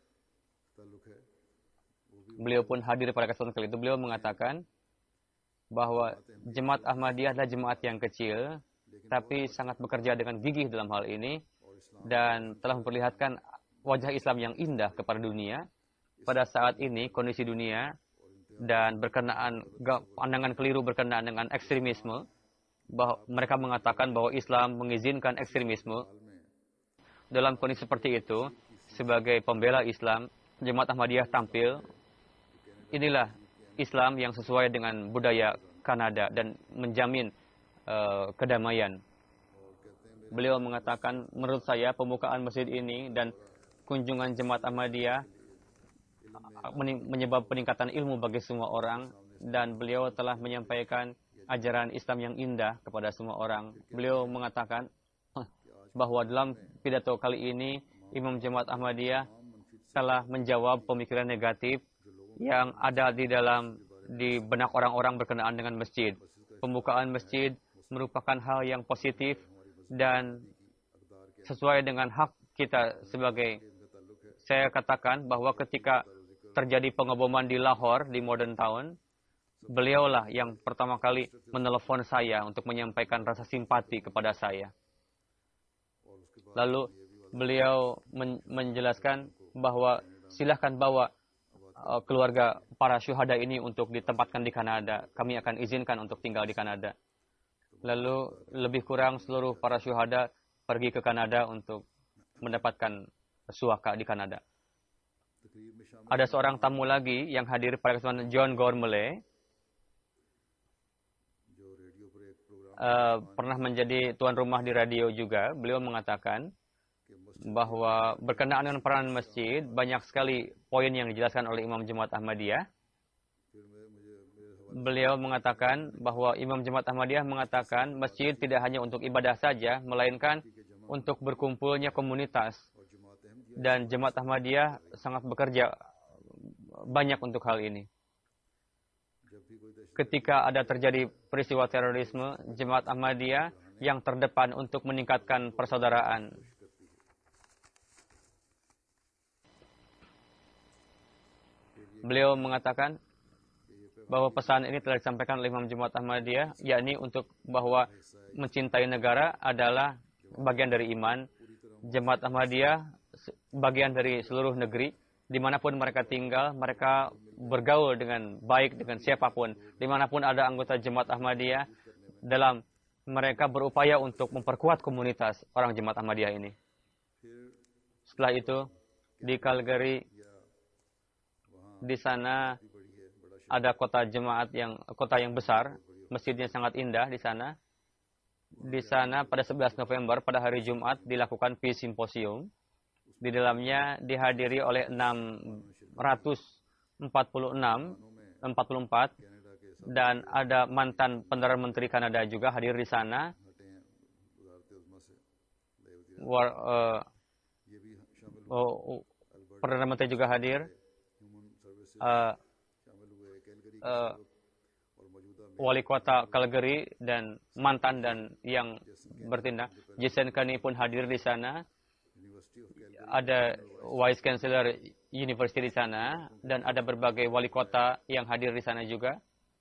Beliau pun hadir pada kesempatan kali itu. Beliau mengatakan bahwa Jemaat Ahmadiyah adalah jemaat yang kecil, tapi sangat bekerja dengan gigih dalam hal ini dan telah memperlihatkan wajah Islam yang indah kepada dunia. Pada saat ini kondisi dunia dan berkenaan pandangan keliru berkenaan dengan ekstremisme, bahwa mereka mengatakan bahwa Islam mengizinkan ekstremisme. Dalam kondisi seperti itu, sebagai pembela Islam, Jemaat Ahmadiyah tampil, inilah Islam yang sesuai dengan budaya Kanada dan menjamin uh, kedamaian. Beliau mengatakan, menurut saya pembukaan masjid ini dan kunjungan Jemaat Ahmadiyah menyebab peningkatan ilmu bagi semua orang, dan beliau telah menyampaikan ajaran Islam yang indah kepada semua orang. Beliau mengatakan bahwa dalam pidato kali ini Imam Jemaat Ahmadiyah telah menjawab pemikiran negatif yang ada di dalam di benak orang-orang berkenaan dengan masjid. Pembukaan masjid merupakan hal yang positif dan sesuai dengan hak kita sebagai, saya katakan bahwa ketika terjadi pengeboman di Lahore, di Modern Town, beliaulah yang pertama kali menelepon saya untuk menyampaikan rasa simpati kepada saya. Lalu beliau men menjelaskan bahwa silahkan bawa uh, keluarga para syuhada ini untuk ditempatkan di Kanada. Kami akan izinkan untuk tinggal di Kanada. Lalu lebih kurang seluruh para syuhada pergi ke Kanada untuk mendapatkan suaka di Kanada. Ada seorang tamu lagi yang hadir pada kesempatan, John Gormley, uh, pernah menjadi tuan rumah di radio juga. Beliau mengatakan bahwa berkenaan dengan peran masjid, banyak sekali poin yang dijelaskan oleh Imam Jemaat Ahmadiyah. Beliau mengatakan bahwa Imam Jemaat Ahmadiyah mengatakan masjid tidak hanya untuk ibadah saja, melainkan untuk berkumpulnya komunitas. Dan Jemaat Ahmadiyah sangat bekerja banyak untuk hal ini. Ketika ada terjadi peristiwa terorisme, Jemaat Ahmadiyah yang terdepan untuk meningkatkan persaudaraan. Beliau mengatakan bahwa pesan ini telah disampaikan oleh Imam Jemaat Ahmadiyah, yakni untuk bahwa mencintai negara adalah bagian dari iman. Jemaat Ahmadiyah bagian dari seluruh negeri, dimanapun mereka tinggal, mereka bergaul dengan baik dengan siapapun. Dimanapun ada anggota Jemaat Ahmadiyah, dalam mereka berupaya untuk memperkuat komunitas orang Jemaat Ahmadiyah ini. Setelah itu, di Calgary, di sana ada kota jemaat yang kota yang besar, masjidnya sangat indah di sana. Di sana pada sebelas November pada hari Jumat dilakukan Peace Symposium. Di dalamnya dihadiri oleh enam ratus empat puluh enam, empat puluh empat dan ada mantan Perdana Menteri Kanada juga hadir di sana. War, uh, oh, Perdana Menteri juga hadir. Uh, uh, Wali Kota Calgary dan mantan dan yang bertindak. Jason Kenney pun hadir di sana. Ada Vice Chancellor University di sana dan ada berbagai wali kota yang hadir di sana juga.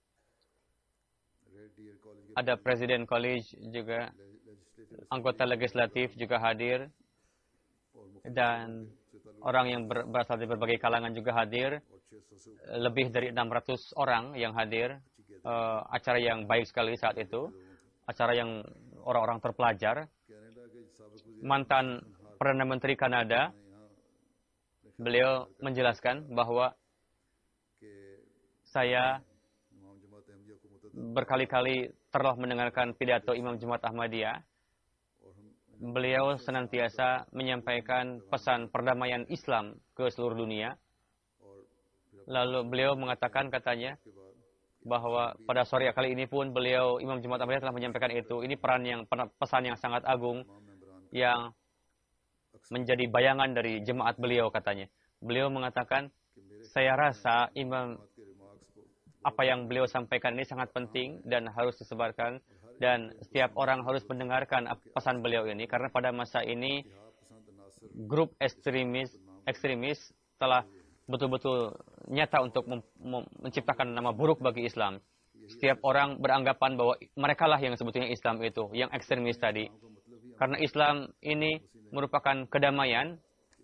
Ada Presiden College juga, anggota legislatif juga hadir dan orang yang ber, berasal dari berbagai kalangan juga hadir. Lebih dari enam ratus orang yang hadir. Uh, acara yang baik sekali saat itu. Acara yang orang-orang terpelajar. Mantan Perdana Menteri Kanada, beliau menjelaskan bahwa saya berkali-kali telah mendengarkan pidato Imam Jemaat Ahmadiyah. Beliau senantiasa menyampaikan pesan perdamaian Islam ke seluruh dunia. Lalu beliau mengatakan katanya bahwa pada sore kali ini pun beliau Imam Jemaat Ahmadiyah telah menyampaikan itu. Ini peran yang pesan yang sangat agung yang menjadi bayangan dari jemaat beliau katanya. Beliau mengatakan, saya rasa imam apa yang beliau sampaikan ini sangat penting dan harus disebarkan dan setiap orang harus mendengarkan pesan beliau ini karena pada masa ini grup ekstremis ekstremis telah betul-betul nyata untuk menciptakan nama buruk bagi Islam. Setiap orang beranggapan bahwa merekalah yang sebetulnya Islam itu, yang ekstremis tadi. Karena Islam ini merupakan kedamaian.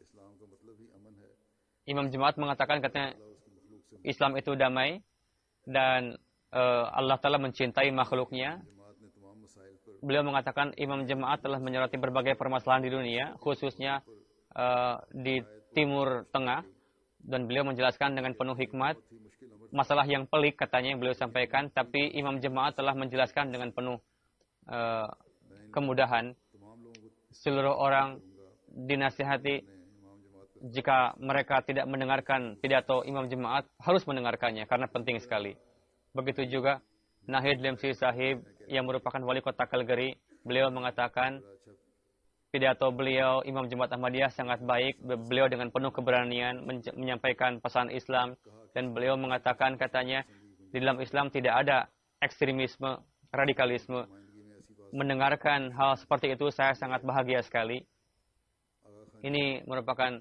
Imam Jemaat mengatakan katanya Islam itu damai dan uh, Allah Ta'ala mencintai makhluknya. Beliau mengatakan Imam Jemaat telah menyoroti berbagai permasalahan di dunia, khususnya uh, di Timur Tengah. Dan beliau menjelaskan dengan penuh hikmat masalah yang pelik katanya yang beliau sampaikan, tapi Imam Jemaat telah menjelaskan dengan penuh uh, kemudahan. Seluruh orang dinasihati jika mereka tidak mendengarkan pidato Imam Jemaat harus mendengarkannya karena penting sekali. Begitu juga Nahid Lemsi Sahib yang merupakan wali kota Calgary, beliau mengatakan pidato beliau Imam Jemaat Ahmadiyah sangat baik. Beliau dengan penuh keberanian menyampaikan pesan Islam dan beliau mengatakan katanya di dalam Islam tidak ada ekstremisme, radikalisme. Mendengarkan hal seperti itu saya sangat bahagia sekali. Ini merupakan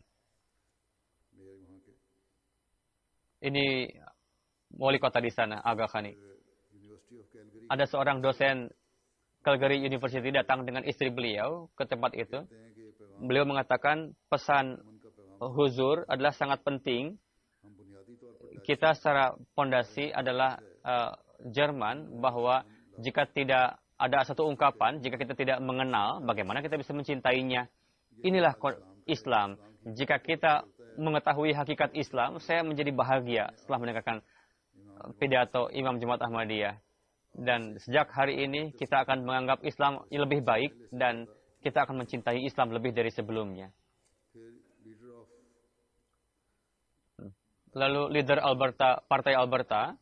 ini wali kota di sana, Aga Khani. Ada seorang dosen Calgary University datang dengan istri beliau ke tempat itu. Beliau mengatakan pesan huzur adalah sangat penting. Kita secara fondasi adalah uh, Jerman bahwa jika tidak ada satu ungkapan, jika kita tidak mengenal, bagaimana kita bisa mencintainya? Inilah Islam. Jika kita mengetahui hakikat Islam, saya menjadi bahagia setelah mendengarkan pidato Imam Jemaat Ahmadiyah. Dan sejak hari ini, kita akan menganggap Islam lebih baik dan kita akan mencintai Islam lebih dari sebelumnya. Lalu leader Alberta, Partai Alberta,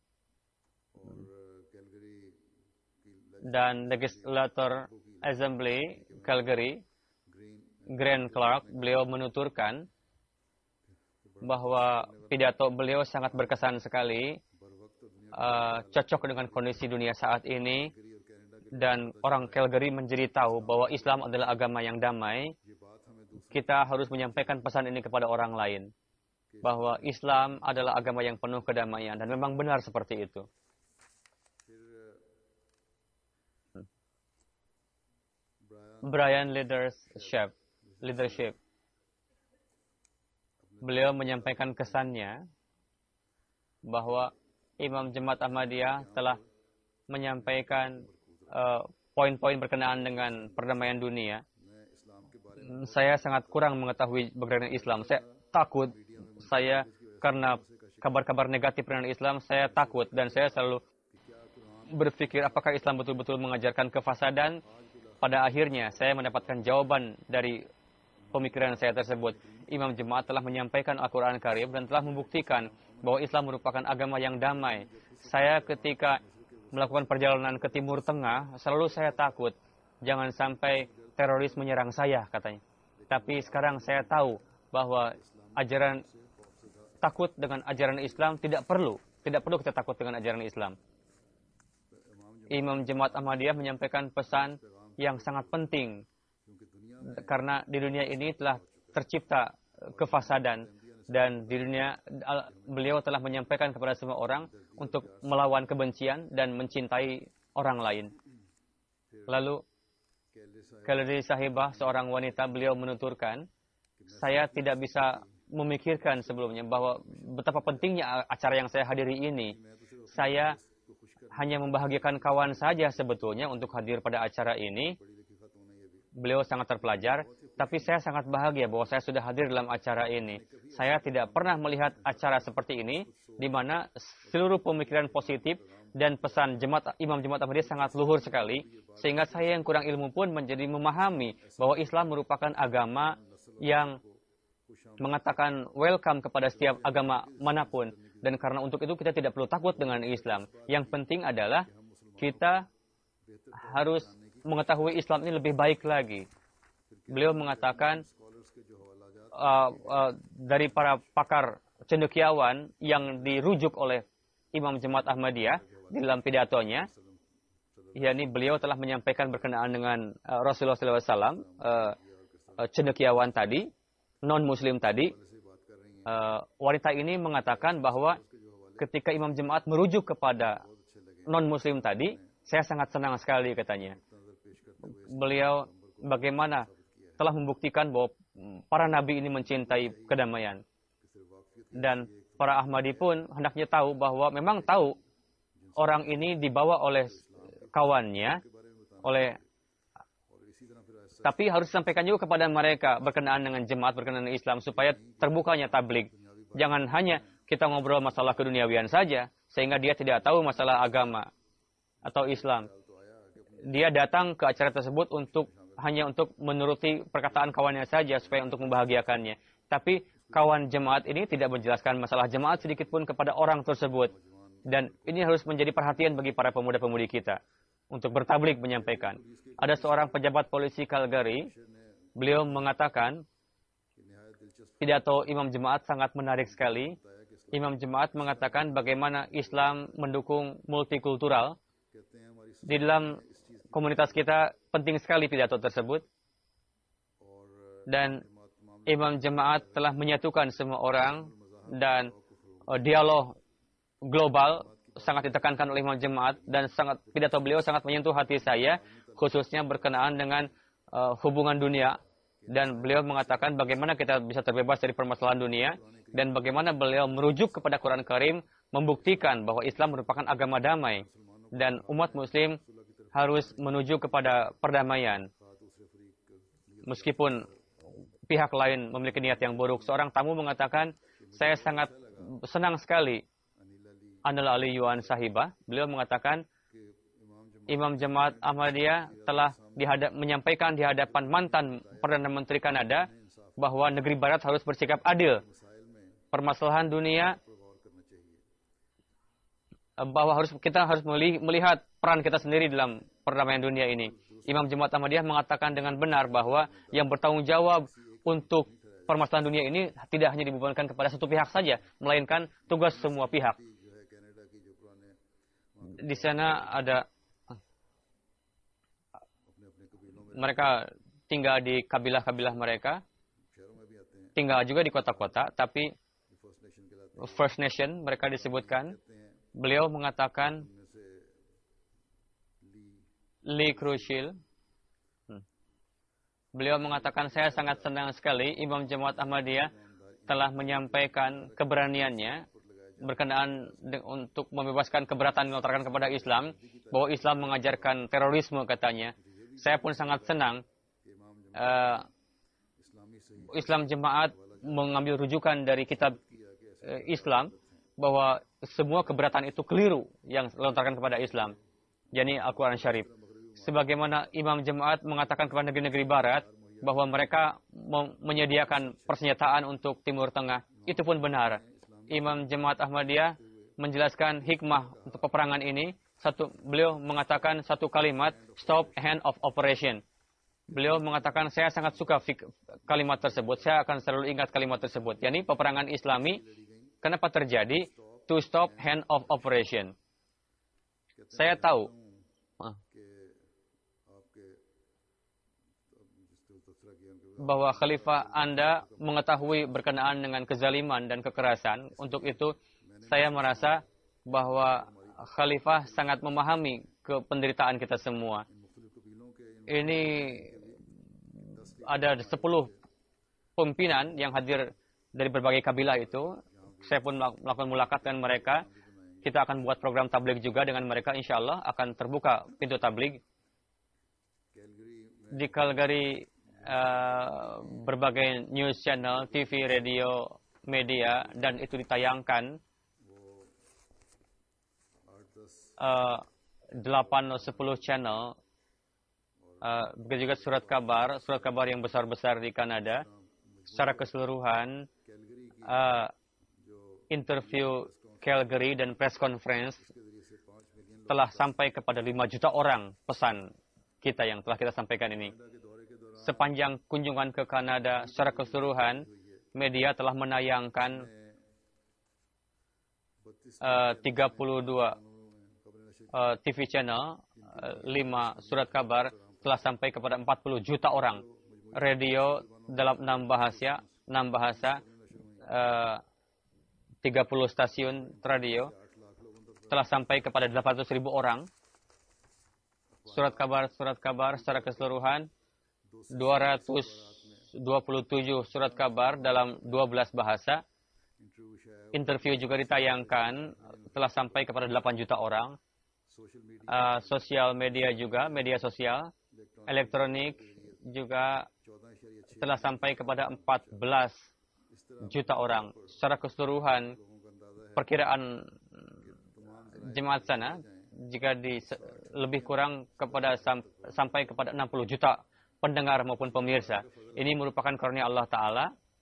dan Legislator Assembly Calgary, Grant Clark, beliau menuturkan bahwa pidato beliau sangat berkesan sekali, uh, cocok dengan kondisi dunia saat ini, dan orang Calgary menjadi tahu bahwa Islam adalah agama yang damai. Kita harus menyampaikan pesan ini kepada orang lain, bahwa Islam adalah agama yang penuh kedamaian, dan memang benar seperti itu. Brian Leadership, leadership. Beliau menyampaikan kesannya bahwa Imam Jemaat Ahmadiyah telah menyampaikan uh, poin-poin berkenaan dengan perdamaian dunia. Saya sangat kurang mengetahui berkenaan Islam. Saya takut saya karena kabar-kabar negatif tentang Islam, saya takut dan saya selalu berpikir apakah Islam betul-betul mengajarkan kefasadan. Pada akhirnya saya mendapatkan jawaban dari pemikiran saya tersebut. Imam Jemaat telah menyampaikan Al-Quran Karim dan telah membuktikan bahwa Islam merupakan agama yang damai. Saya ketika melakukan perjalanan ke Timur Tengah, selalu saya takut jangan sampai teroris menyerang saya, katanya. Tapi sekarang saya tahu bahwa ajaran takut dengan ajaran Islam tidak perlu. Tidak perlu kita takut dengan ajaran Islam. Imam Jemaat Ahmadiyah menyampaikan pesan yang sangat penting. Karena di dunia ini telah tercipta kefasadan. Dan di dunia, beliau telah menyampaikan kepada semua orang untuk melawan kebencian dan mencintai orang lain. Lalu, Khalidi Sahibah, seorang wanita, beliau menuturkan, saya tidak bisa memikirkan sebelumnya bahwa betapa pentingnya acara yang saya hadiri ini. Saya hanya membahagiakan kawan saja sebetulnya untuk hadir pada acara ini. Beliau sangat terpelajar, tapi saya sangat bahagia bahwa saya sudah hadir dalam acara ini. Saya tidak pernah melihat acara seperti ini, di mana seluruh pemikiran positif dan pesan jemaat, Imam Jemaat Ahmadiyah sangat luhur sekali, sehingga saya yang kurang ilmu pun menjadi memahami bahwa Islam merupakan agama yang mengatakan welcome kepada setiap agama manapun. Dan karena untuk itu kita tidak perlu takut dengan Islam. Yang penting adalah kita harus mengetahui Islam ini lebih baik lagi. Beliau mengatakan uh, uh, dari para pakar cendekiawan yang dirujuk oleh Imam Jemaat Ahmadiyah di dalam pidatonya, yakni beliau telah menyampaikan berkenaan dengan uh, Rasulullah shallallahu alaihi wasallam, uh, uh, cendekiawan tadi, non-Muslim tadi. Uh, wanita ini mengatakan bahwa ketika Imam Jemaat merujuk kepada non-Muslim tadi, saya sangat senang sekali, katanya. Beliau bagaimana telah membuktikan bahwa para nabi ini mencintai kedamaian. Dan para Ahmadi pun hendaknya tahu bahwa memang tahu orang ini dibawa oleh kawannya, oleh tapi harus disampaikan juga kepada mereka berkenaan dengan jemaat, berkenaan dengan Islam, supaya terbukanya tablik. Jangan hanya kita ngobrol masalah keduniawian saja, sehingga dia tidak tahu masalah agama atau Islam. Dia datang ke acara tersebut untuk hanya untuk menuruti perkataan kawannya saja, supaya untuk membahagiakannya. Tapi kawan jemaat ini tidak menjelaskan masalah jemaat sedikit pun kepada orang tersebut. Dan ini harus menjadi perhatian bagi para pemuda-pemudi kita untuk bertablik menyampaikan. Ada seorang pejabat polisi Calgary, beliau mengatakan, pidato Imam Jemaat sangat menarik sekali. Imam Jemaat mengatakan bagaimana Islam mendukung multikultural. Di dalam komunitas kita penting sekali pidato tersebut. Dan Imam Jemaat telah menyatukan semua orang dan uh, dialog global sangat ditekankan oleh Imam Jemaat, dan sangat pidato beliau sangat menyentuh hati saya, khususnya berkenaan dengan uh, hubungan dunia. Dan beliau mengatakan bagaimana kita bisa terbebas dari permasalahan dunia, dan bagaimana beliau merujuk kepada Quran Karim, membuktikan bahwa Islam merupakan agama damai, dan umat Muslim harus menuju kepada perdamaian. Meskipun pihak lain memiliki niat yang buruk. Seorang tamu mengatakan, saya sangat senang sekali Anil Ali Yuan Sahibah. Beliau mengatakan, Imam Jemaat Ahmadiyah telah dihadap, menyampaikan di hadapan mantan Perdana Menteri Kanada bahwa negeri Barat harus bersikap adil. Permasalahan dunia, bahwa harus kita harus melihat peran kita sendiri dalam perdamaian dunia ini. Imam Jemaat Ahmadiyah mengatakan dengan benar bahwa yang bertanggung jawab untuk permasalahan dunia ini tidak hanya dibebankan kepada satu pihak saja, melainkan tugas semua pihak. Di sana ada mereka tinggal di kabilah-kabilah mereka, tinggal juga di kota-kota, tapi First Nation mereka disebutkan. Beliau mengatakan, Lee Crucial, hmm. beliau mengatakan, saya sangat senang sekali Imam Jemaat Ahmadiyah telah menyampaikan keberaniannya berkenaan untuk membebaskan keberatan yang dilontarkan kepada Islam, bahwa Islam mengajarkan terorisme, katanya. Saya pun sangat senang uh, Islam Jemaat mengambil rujukan dari kitab uh, Islam, bahwa semua keberatan itu keliru yang dilontarkan kepada Islam, yakni Al-Quran Syarif. Sebagaimana imam jemaat mengatakan kepada negeri-negeri barat bahwa mereka menyediakan persenjataan untuk Timur Tengah, itu pun benar. Imam jemaat Ahmadiyah menjelaskan hikmah untuk peperangan ini. Satu, beliau mengatakan satu kalimat, stop hand of operation. Beliau mengatakan, saya sangat suka kalimat tersebut, saya akan selalu ingat kalimat tersebut. Yani peperangan Islami, kenapa terjadi? To stop hand of operation. Saya tahu bahwa khalifah Anda mengetahui berkenaan dengan kezaliman dan kekerasan. Untuk itu, saya merasa bahwa khalifah sangat memahami ke penderitaan kita semua. Ini ada sepuluh pimpinan yang hadir dari berbagai kabilah itu. Saya pun melakukan mulakat dengan mereka. Kita akan buat program tabligh juga dengan mereka. Insya Allah akan terbuka pintu tabligh. Di Calgary, uh, berbagai news channel, T V, radio, media, dan itu ditayangkan. Uh, delapan atau sepuluh channel. Uh, begitu juga surat kabar, surat kabar yang besar-besar di Kanada. Secara keseluruhan, uh, interview Calgary dan press conference telah sampai kepada lima juta orang pesan kita yang telah kita sampaikan ini. Sepanjang kunjungan ke Kanada secara keseluruhan, media telah menayangkan uh, tiga puluh dua uh, T V channel, uh, lima surat kabar telah sampai kepada empat puluh juta orang. Radio dalam enam bahasa, enam bahasa, uh, tiga puluh stasiun radio telah sampai kepada delapan ratus ribu orang. Surat kabar, surat kabar secara keseluruhan dua ratus dua puluh tujuh surat kabar dalam dua belas bahasa. Interview juga ditayangkan telah sampai kepada delapan juta orang. Uh, sosial media juga, media sosial, elektronik juga telah sampai kepada empat belas juta orang. Secara keseluruhan, perkiraan jemaat sana jika di lebih kurang kepada sampai kepada enam puluh juta pendengar maupun pemirsa. Ini merupakan karunia Allah Ta'ala.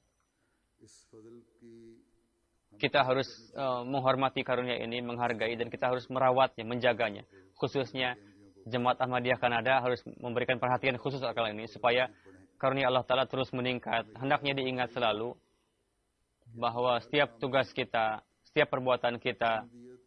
Kita harus uh, menghormati karunia ini, menghargai, dan kita harus merawatnya, menjaganya. Khususnya Jemaat Ahmadiyah Kanada harus memberikan perhatian khusus akan ini supaya karunia Allah Ta'ala terus meningkat. Hendaknya diingat selalu bahwa setiap tugas kita, setiap perbuatan kita,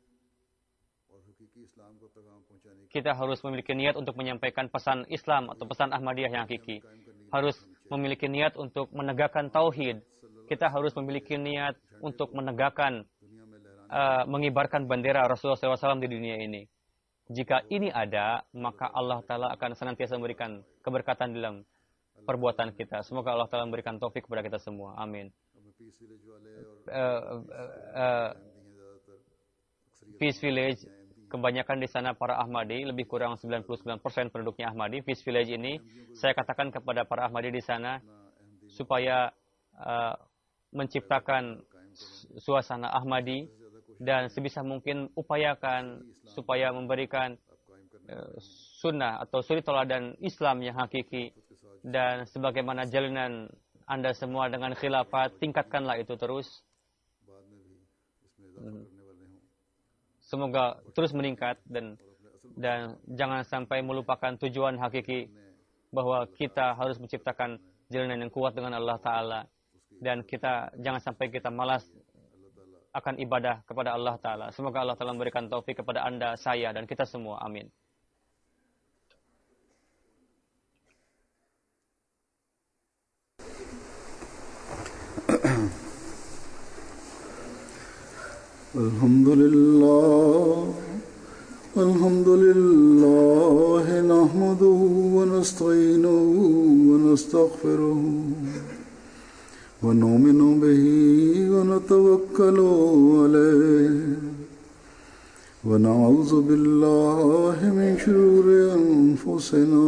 kita harus memiliki niat untuk menyampaikan pesan Islam atau pesan Ahmadiyah yang hakiki. Harus memiliki niat untuk menegakkan tauhid. Kita harus memiliki niat untuk menegakkan, uh, mengibarkan bendera Rasulullah shallallahu alaihi wasallam di dunia ini. Jika ini ada, maka Allah Ta'ala akan senantiasa memberikan keberkatan dalam perbuatan kita. Semoga Allah Ta'ala memberikan taufik kepada kita semua. Amin. Uh, uh, uh, Peace Village, kebanyakan di sana para Ahmadi, lebih kurang sembilan puluh sembilan persen penduduknya Ahmadi. Peace Village ini, saya katakan kepada para Ahmadi di sana, supaya uh, menciptakan suasana Ahmadi, dan sebisa mungkin upayakan supaya memberikan uh, sunnah atau suri teladan Islam yang hakiki. Dan sebagaimana jalinan Anda semua dengan khilafat, tingkatkanlah itu terus. Hmm. Semoga terus meningkat dan dan jangan sampai melupakan tujuan hakiki bahwa kita harus menciptakan jalanan yang kuat dengan Allah Ta'ala, dan kita jangan sampai kita malas akan ibadah kepada Allah Ta'ala. Semoga Allah Ta'ala memberikan taufik kepada Anda, saya, dan kita semua. Amin. Alhamdulillah, Alhamdulillah, nahmaduhu wa nasta'inuhu wa nastaghfiruhu wa nu'minu bihi wa natawakkalu alayhi wa na'udzu billahi min shururi anfusina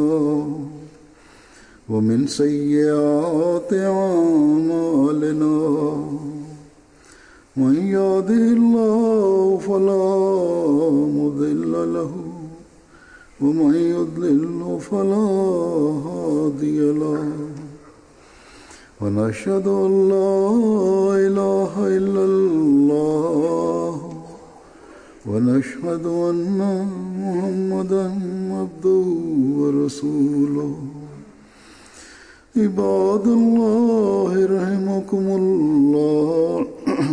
wa min sayyiati a'malina. من يهده الله فلا مضل له ومن يضلل فلا هادي له ونشهد أن لا إله إلا الله ونشهد أن محمدا عبده ورسوله عباد الله رحمكم الله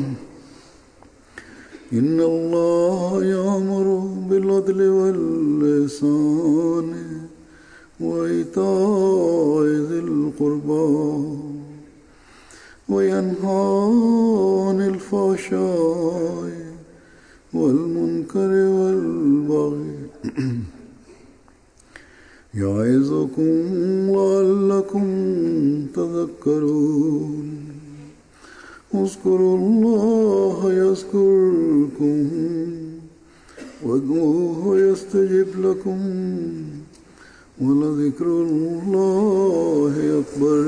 إن الله يأمر بالعدل والإحسان وإيتاء ذي القربى وينهى عن الفحشاء والمنكر والبغي يعظكم لعلكم تذكرون اذكروا الله يذكركم وادعوه يستجب لكم ولذكر الله أكبر.